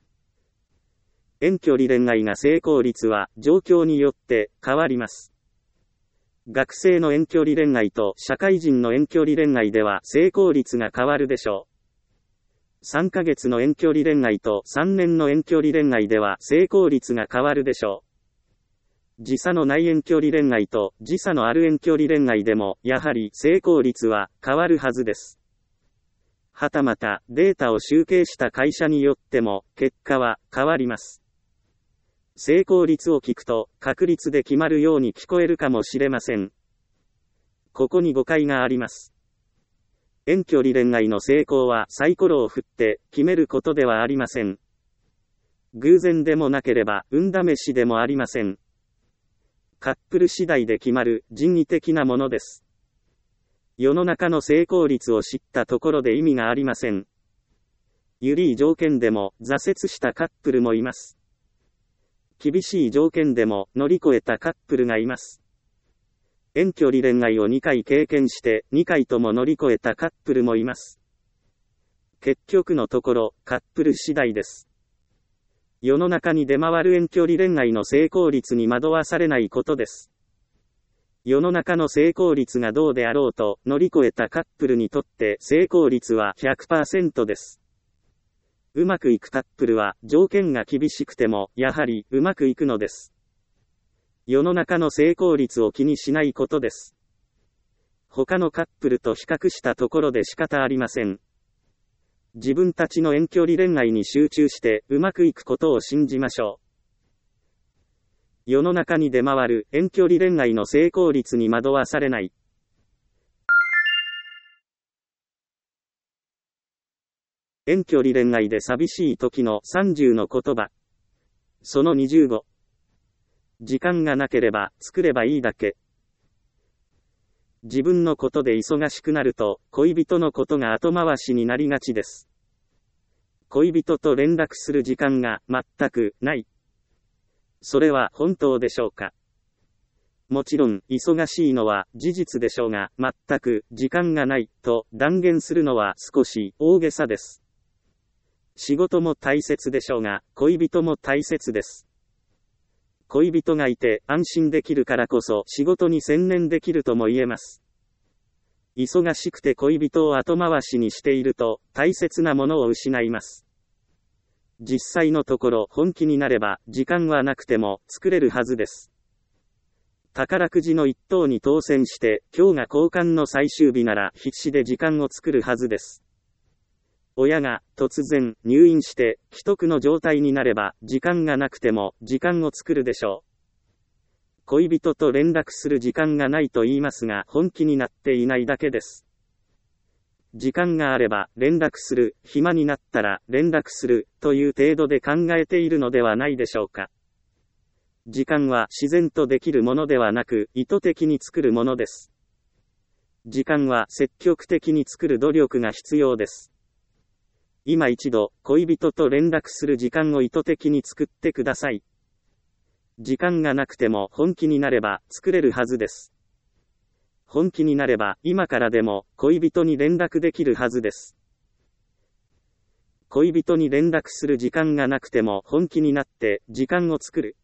遠距離恋愛が成功率は状況によって変わります。学生の遠距離恋愛と社会人の遠距離恋愛では成功率が変わるでしょう。3ヶ月の遠距離恋愛と3年の遠距離恋愛では成功率が変わるでしょう。時差のない遠距離恋愛と時差のある遠距離恋愛でもやはり成功率は変わるはずです。はたまたデータを集計した会社によっても結果は変わります。成功率を聞くと確率で決まるように聞こえるかもしれません。ここに誤解があります。遠距離恋愛の成功はサイコロを振って決めることではありません。偶然でもなければ運試しでもありません。カップル次第で決まる人為的なものです。世の中の成功率を知ったところで意味がありません。緩い条件でも挫折したカップルもいます。厳しい条件でも乗り越えたカップルがいます。遠距離恋愛を2回経験して2回とも乗り越えたカップルもいます。結局のところカップル次第です。世の中に出回る遠距離恋愛の成功率に惑わされないことです。世の中の成功率がどうであろうと乗り越えたカップルにとって成功率は 100% です。うまくいくカップルは条件が厳しくてもやはりうまくいくのです。世の中の成功率を気にしないことです。他のカップルと比較したところで仕方ありません。自分たちの遠距離恋愛に集中してうまくいくことを信じましょう。世の中に出回る遠距離恋愛の成功率に惑わされない。 遠距離恋愛で寂しい時の30の言葉。その25。時間がなければ作ればいいだけ。自分のことで忙しくなると、恋人のことが後回しになりがちです。恋人と連絡する時間が全くない。それは本当でしょうか？もちろん、忙しいのは事実でしょうが、全く時間がないと断言するのは少し大げさです。仕事も大切でしょうが、恋人も大切です。恋人がいて安心できるからこそ仕事に専念できるとも言えます。忙しくて恋人を後回しにしていると大切なものを失います。実際のところ本気になれば時間はなくても作れるはずです。宝くじの一等に当選して今日が交換の最終日なら必死で時間を作るはずです。親が突然入院して危篤の状態になれば時間がなくても時間を作るでしょう。恋人と連絡する時間がないと言いますが本気になっていないだけです。時間があれば連絡する、暇になったら連絡するという程度で考えているのではないでしょうか。時間は自然とできるものではなく意図的に作るものです。時間は積極的に作る努力が必要です。今一度、恋人と連絡する時間を意図的に作ってください。時間がなくても本気になれば作れるはずです。本気になれば今からでも恋人に連絡できるはずです。恋人に連絡する時間がなくても本気になって時間を作る。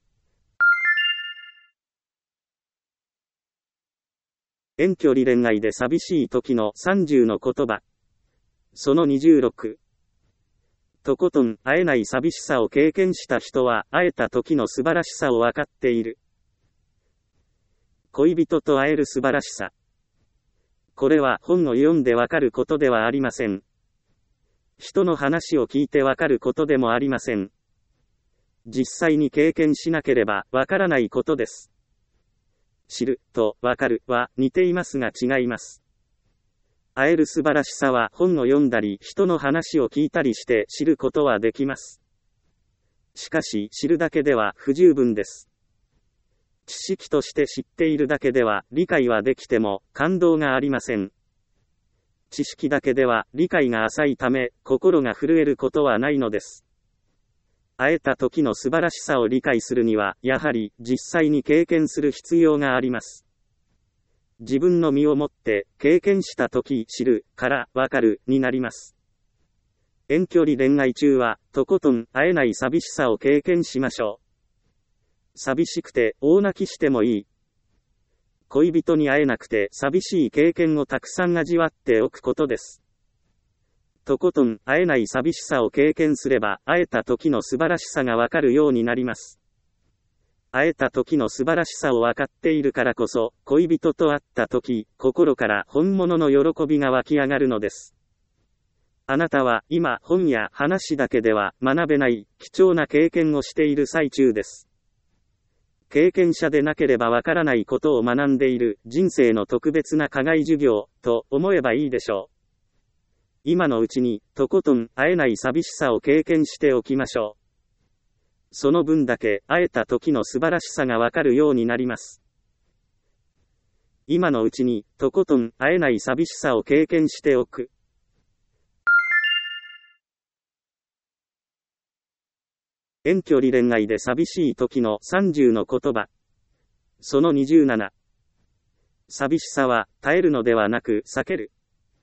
遠距離恋愛で寂しい時の30の言葉。その26。とことん会えない寂しさを経験した人は会えた時の素晴らしさを分かっている。恋人と会える素晴らしさ。これは本を読んでわかることではありません。人の話を聞いてわかることでもありません。実際に経験しなければわからないことです。知るとわかるは似ていますが違います。会える素晴らしさは本を読んだり人の話を聞いたりして知ることはできます。しかし知るだけでは不十分です。知識として知っているだけでは理解はできても感動がありません。知識だけでは理解が浅いため心が震えることはないのです。会えた時の素晴らしさを理解するにはやはり実際に経験する必要があります。自分の身をもって経験した時知るからわかるになります。遠距離恋愛中はとことん会えない寂しさを経験しましょう。寂しくて大泣きしてもいい。恋人に会えなくて寂しい経験をたくさん味わっておくことです。とことん会えない寂しさを経験すれば会えた時の素晴らしさがわかるようになります。会えた時の素晴らしさを分かっているからこそ、恋人と会った時、心から本物の喜びが湧き上がるのです。あなたは今本や話だけでは学べない貴重な経験をしている最中です。経験者でなければわからないことを学んでいる人生の特別な課外授業と思えばいいでしょう。今のうちにとことん会えない寂しさを経験しておきましょう。その分だけ会えた時の素晴らしさがわかるようになります。今のうちにとことん会えない寂しさを経験しておく。遠距離恋愛で寂しい時の30の言葉。その27。寂しさは耐えるのではなく避ける。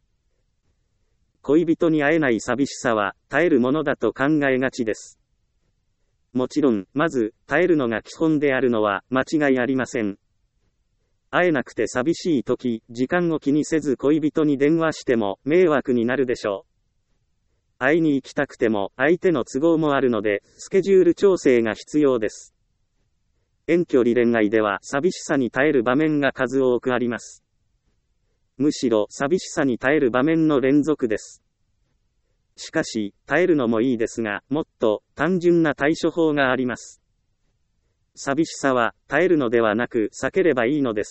恋人に会えない寂しさは耐えるものだと考えがちです。もちろん、まず、耐えるのが基本であるのは間違いありません。会えなくて寂しい時、時間を気にせず恋人に電話しても迷惑になるでしょう。会いに行きたくても相手の都合もあるので、スケジュール調整が必要です。遠距離恋愛では寂しさに耐える場面が数多くあります。むしろ寂しさに耐える場面の連続です。しかし、耐えるのもいいですが、もっと単純な対処法があります。寂しさは耐えるのではなく避ければいいのです。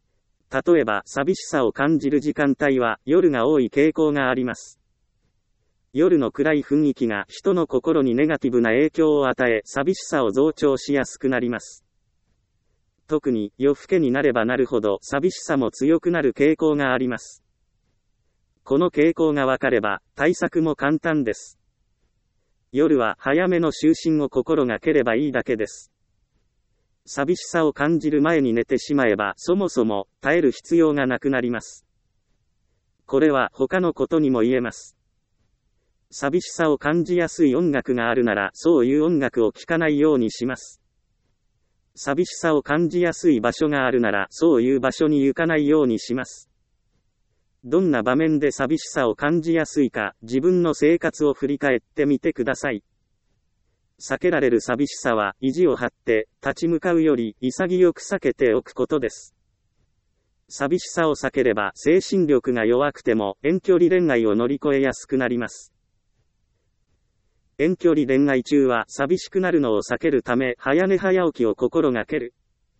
例えば、寂しさを感じる時間帯は夜が多い傾向があります。 夜の暗い雰囲気が人の心にネガティブな影響を与え、寂しさを増長しやすくなります。特に夜更けになればなるほど寂しさも強くなる傾向があります。この傾向がわかれば、対策も簡単です。夜は早めの就寝を心がければいいだけです。寂しさを感じる前に寝てしまえば、そもそも耐える必要がなくなります。これは他のことにも言えます。寂しさを感じやすい音楽があるなら、そういう音楽を聴かないようにします。寂しさを感じやすい場所があるなら、そういう場所に行かないようにします。どんな場面で寂しさを感じやすいか、自分の生活を振り返ってみてください。避けられる寂しさは、意地を張って立ち向かうより潔く避けておくことです。寂しさを避ければ精神力が弱くても遠距離恋愛を乗り越えやすくなります。遠距離恋愛中は寂しくなるのを避けるため、早寝早起きを心がける。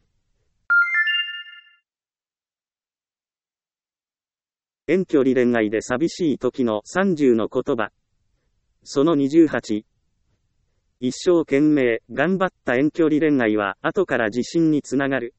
遠距離恋愛で寂しい時の30の言葉。その28。一生懸命、頑張った遠距離恋愛は、後から自信につながる。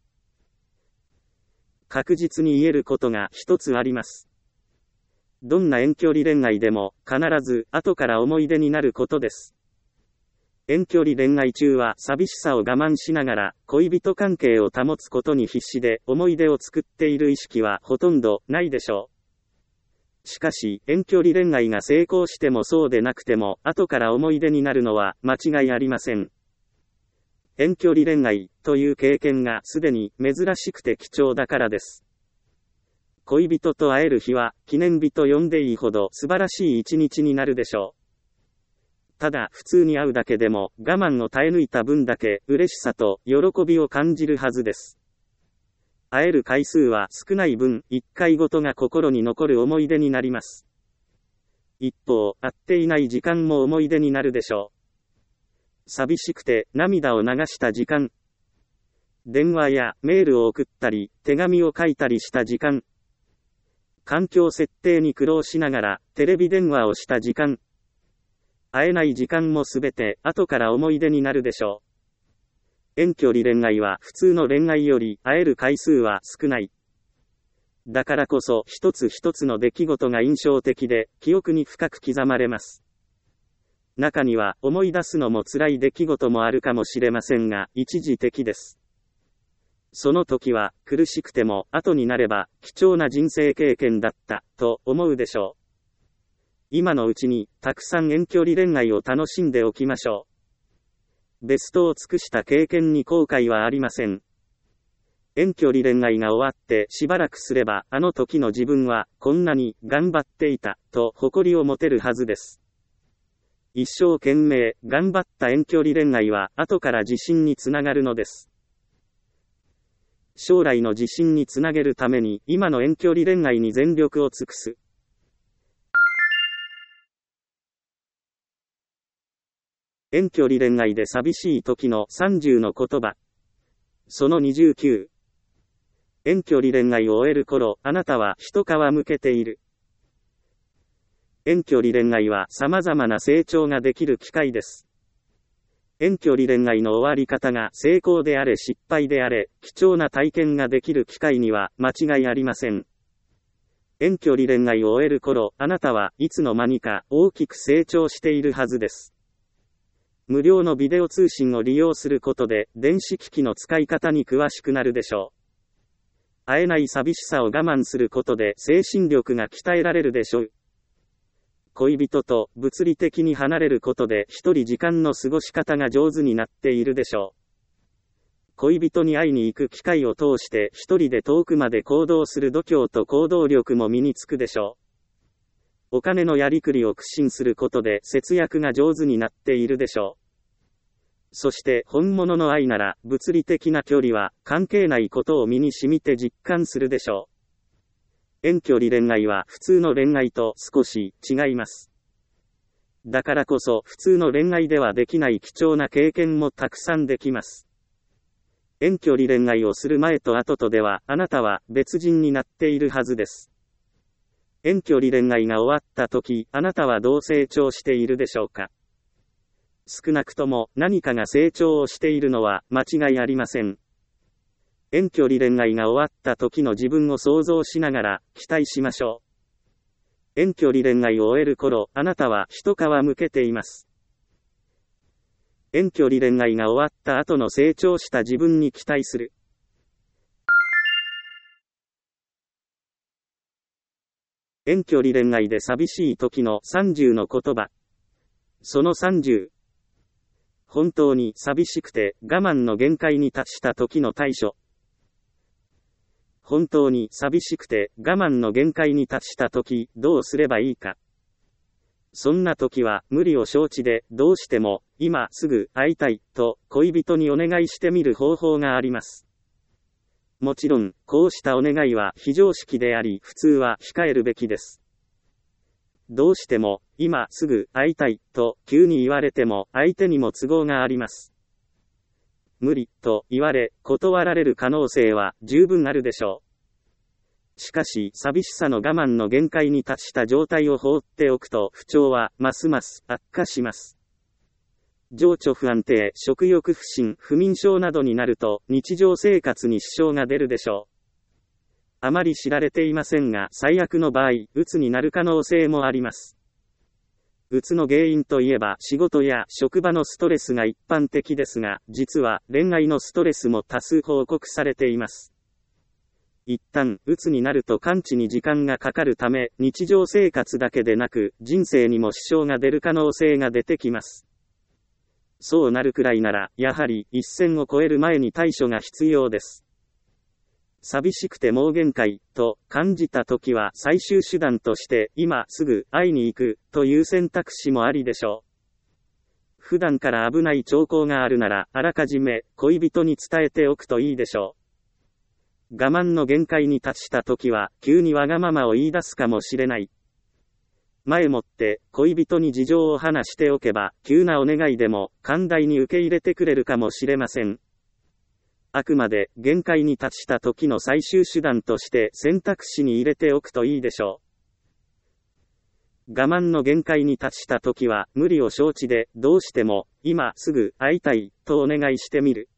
確実に言えることが一つあります。どんな遠距離恋愛でも、必ず、後から思い出になることです。遠距離恋愛中は寂しさを我慢しながら、恋人関係を保つことに必死で、思い出を作っている意識はほとんどないでしょう。しかし、遠距離恋愛が成功してもそうでなくても、後から思い出になるのは間違いありません。遠距離恋愛という経験がすでに珍しくて貴重だからです。恋人と会える日は、記念日と呼んでいいほど素晴らしい一日になるでしょう。ただ、普通に会うだけでも、我慢を耐え抜いた分だけ、嬉しさと喜びを感じるはずです。会える回数は少ない分、一回ごとが心に残る思い出になります。一方、会っていない時間も思い出になるでしょう。寂しくて涙を流した時間。電話やメールを送ったり、手紙を書いたりした時間。環境設定に苦労しながら、テレビ電話をした時間。会えない時間もすべて、後から思い出になるでしょう。遠距離恋愛は普通の恋愛より会える回数は少ない。だからこそ一つ一つの出来事が印象的で記憶に深く刻まれます。中には思い出すのも辛い出来事もあるかもしれませんが一時的です。その時は苦しくても後になれば貴重な人生経験だったと思うでしょう。今のうちにたくさん遠距離恋愛を楽しんでおきましょう。ベストを尽くした経験に後悔はありません。遠距離恋愛が終わってしばらくすれば、あの時の自分はこんなに頑張っていたと誇りを持てるはずです。一生懸命頑張った遠距離恋愛は後から自信につながるのです。将来の自信につなげるために今の遠距離恋愛に全力を尽くす。遠距離恋愛で寂しい時の30の言葉。その29。遠距離恋愛を終える頃、あなたは一皮むけている。遠距離恋愛は様々な成長ができる機会です。遠距離恋愛の終わり方が成功であれ失敗であれ、貴重な体験ができる機会には間違いありません。遠距離恋愛を終える頃、あなたはいつの間にか大きく成長しているはずです。無料のビデオ通信を利用することで、電子機器の使い方に詳しくなるでしょう。会えない寂しさを我慢することで精神力が鍛えられるでしょう。恋人と物理的に離れることで一人時間の過ごし方が上手になっているでしょう。恋人に会いに行く機会を通して一人で遠くまで行動する度胸と行動力も身につくでしょう。お金のやりくりを苦心することで節約が上手になっているでしょう。そして本物の愛なら物理的な距離は関係ないことを身に染みて実感するでしょう。遠距離恋愛は普通の恋愛と少し違います。だからこそ普通の恋愛ではできない貴重な経験もたくさんできます。遠距離恋愛をする前と後とではあなたは別人になっているはずです。 遠距離恋愛が終わった時、あなたはどう成長しているでしょうか。少なくとも何かが成長をしているのは間違いありません。遠距離恋愛が終わった時の自分を想像しながら期待しましょう。遠距離恋愛を終える頃、あなたは一皮むけています。遠距離恋愛が終わった後の成長した自分に期待する。遠距離恋愛で寂しい時の30の言葉。その30。本当に寂しくて我慢の限界に達した時の対処。本当に寂しくて我慢の限界に達した時、どうすればいいか。そんな時は無理を承知で、どうしても今すぐ会いたいと恋人にお願いしてみる方法があります。もちろん、こうしたお願いは非常識であり、普通は控えるべきです。どうしても、今すぐ会いたいと急に言われても相手にも都合があります。無理と言われ、断られる可能性は十分あるでしょう。しかし、寂しさの我慢の限界に達した状態を放っておくと不調はますます悪化します。情緒不安定、食欲不振、不眠症などになると日常生活に支障が出るでしょう。あまり知られていませんが、最悪の場合、うつになる可能性もあります。うつの原因といえば仕事や職場のストレスが一般的ですが、実は恋愛のストレスも多数報告されています。一旦、うつになると完治に時間がかかるため、日常生活だけでなく、人生にも支障が出る可能性が出てきます。そうなるくらいなら、やはり一線を越える前に対処が必要です。寂しくてもう限界と感じたときは最終手段として今すぐ会いに行くという選択肢もありでしょう。普段から危ない兆候があるならあらかじめ恋人に伝えておくといいでしょう。我慢の限界に達したときは急にわがままを言い出すかもしれない。前もって恋人に事情を話しておけば、急なお願いでも寛大に受け入れてくれるかもしれません。あくまで限界に達した時の最終手段として選択肢に入れておくといいでしょう。我慢の限界に達した時は無理を承知で、どうしても今すぐ会いたいとお願いしてみる。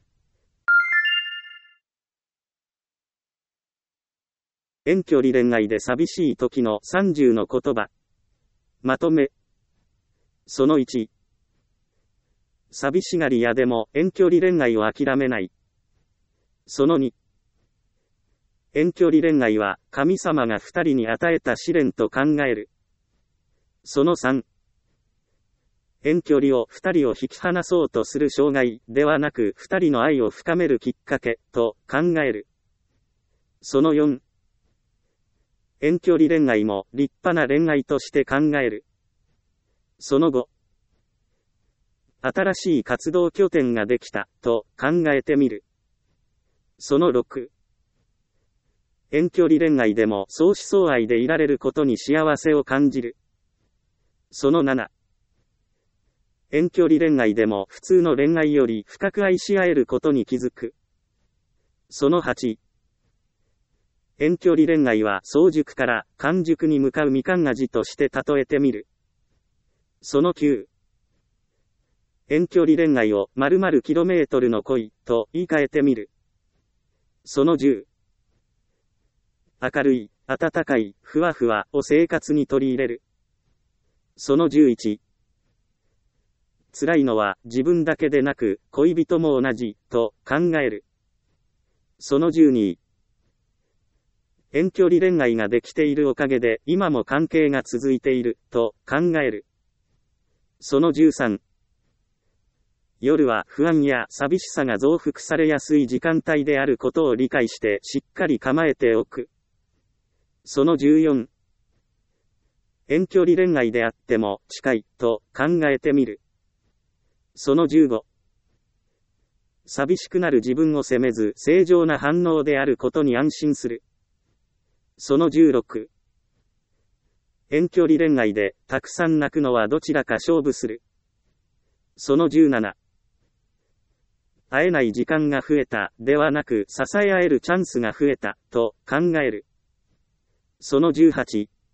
遠距離恋愛で寂しい時の30の言葉。まとめ。その1。寂しがり屋でも遠距離恋愛を諦めない。その2。遠距離恋愛は神様が2人に与えた試練と考える。その3。遠距離を2人を引き離そうとする障害ではなく2人の愛を深めるきっかけと考える。その4。遠距離恋愛も立派な恋愛として考える。その後、新しい活動拠点ができたと考えてみる。その6、遠距離恋愛でも相思相愛でいられることに幸せを感じる。その7、遠距離恋愛でも普通の恋愛より深く愛し合えることに気づく。その8、遠距離恋愛は早熟から完熟に向かうみかん味として例えてみる。その9、遠距離恋愛を〇〇キロメートルの恋と言い換えてみる。その10、明るい、温かい、ふわふわを生活に取り入れる。その11、辛いのは自分だけでなく恋人も同じと考える。その12、遠距離恋愛ができているおかげで今も関係が続いていると考える。その13、夜は不安や寂しさが増幅されやすい時間帯であることを理解してしっかり構えておく。その14、遠距離恋愛であっても近いと考えてみる。その15、寂しくなる自分を責めず正常な反応であることに安心する。その16、遠距離恋愛でたくさん泣くのはどちらか勝負する。その17、会えない時間が増えたではなく支え合えるチャンスが増えたと考える。その18、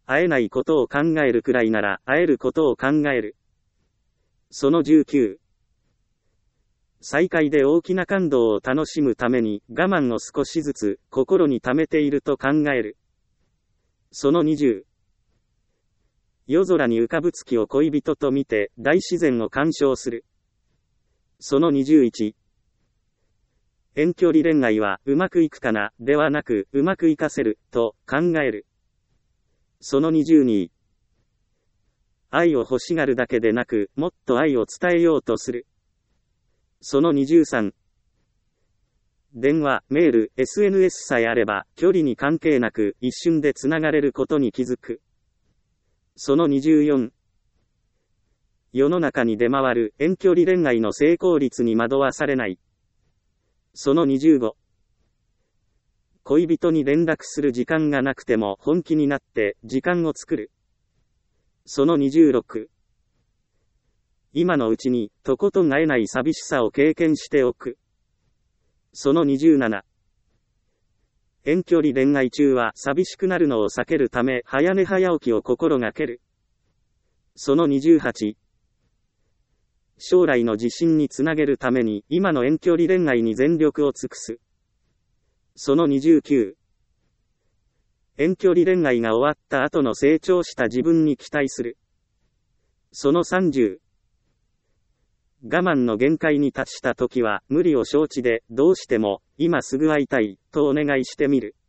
会えないことを考えるくらいなら会えることを考える。その19。再会で大きな感動を楽しむために我慢を少しずつ心に溜めていると考える。その20。夜空に浮かぶ月を恋人と見て大自然を鑑賞する。その21。遠距離恋愛はうまくいくかな、ではなくうまくいかせると考える。その22。愛を欲しがるだけでなくもっと愛を伝えようとする。その23。電話、メール、SNS さえあれば距離に関係なく一瞬でつながれることに気づく。その24。世の中に出回る遠距離恋愛の成功率に惑わされない。その25。恋人に連絡する時間がなくても本気になって時間を作る。その26。今のうちにとことん会えない寂しさを経験しておく。その27。遠距離恋愛中は寂しくなるのを避けるため早寝早起きを心がける。その28。将来の自信につなげるために今の遠距離恋愛に全力を尽くす。その29。遠距離恋愛が終わった後の成長した自分に期待する。その30。我慢の限界に達した時は無理を承知でどうしても今すぐ会いたいとお願いしてみる。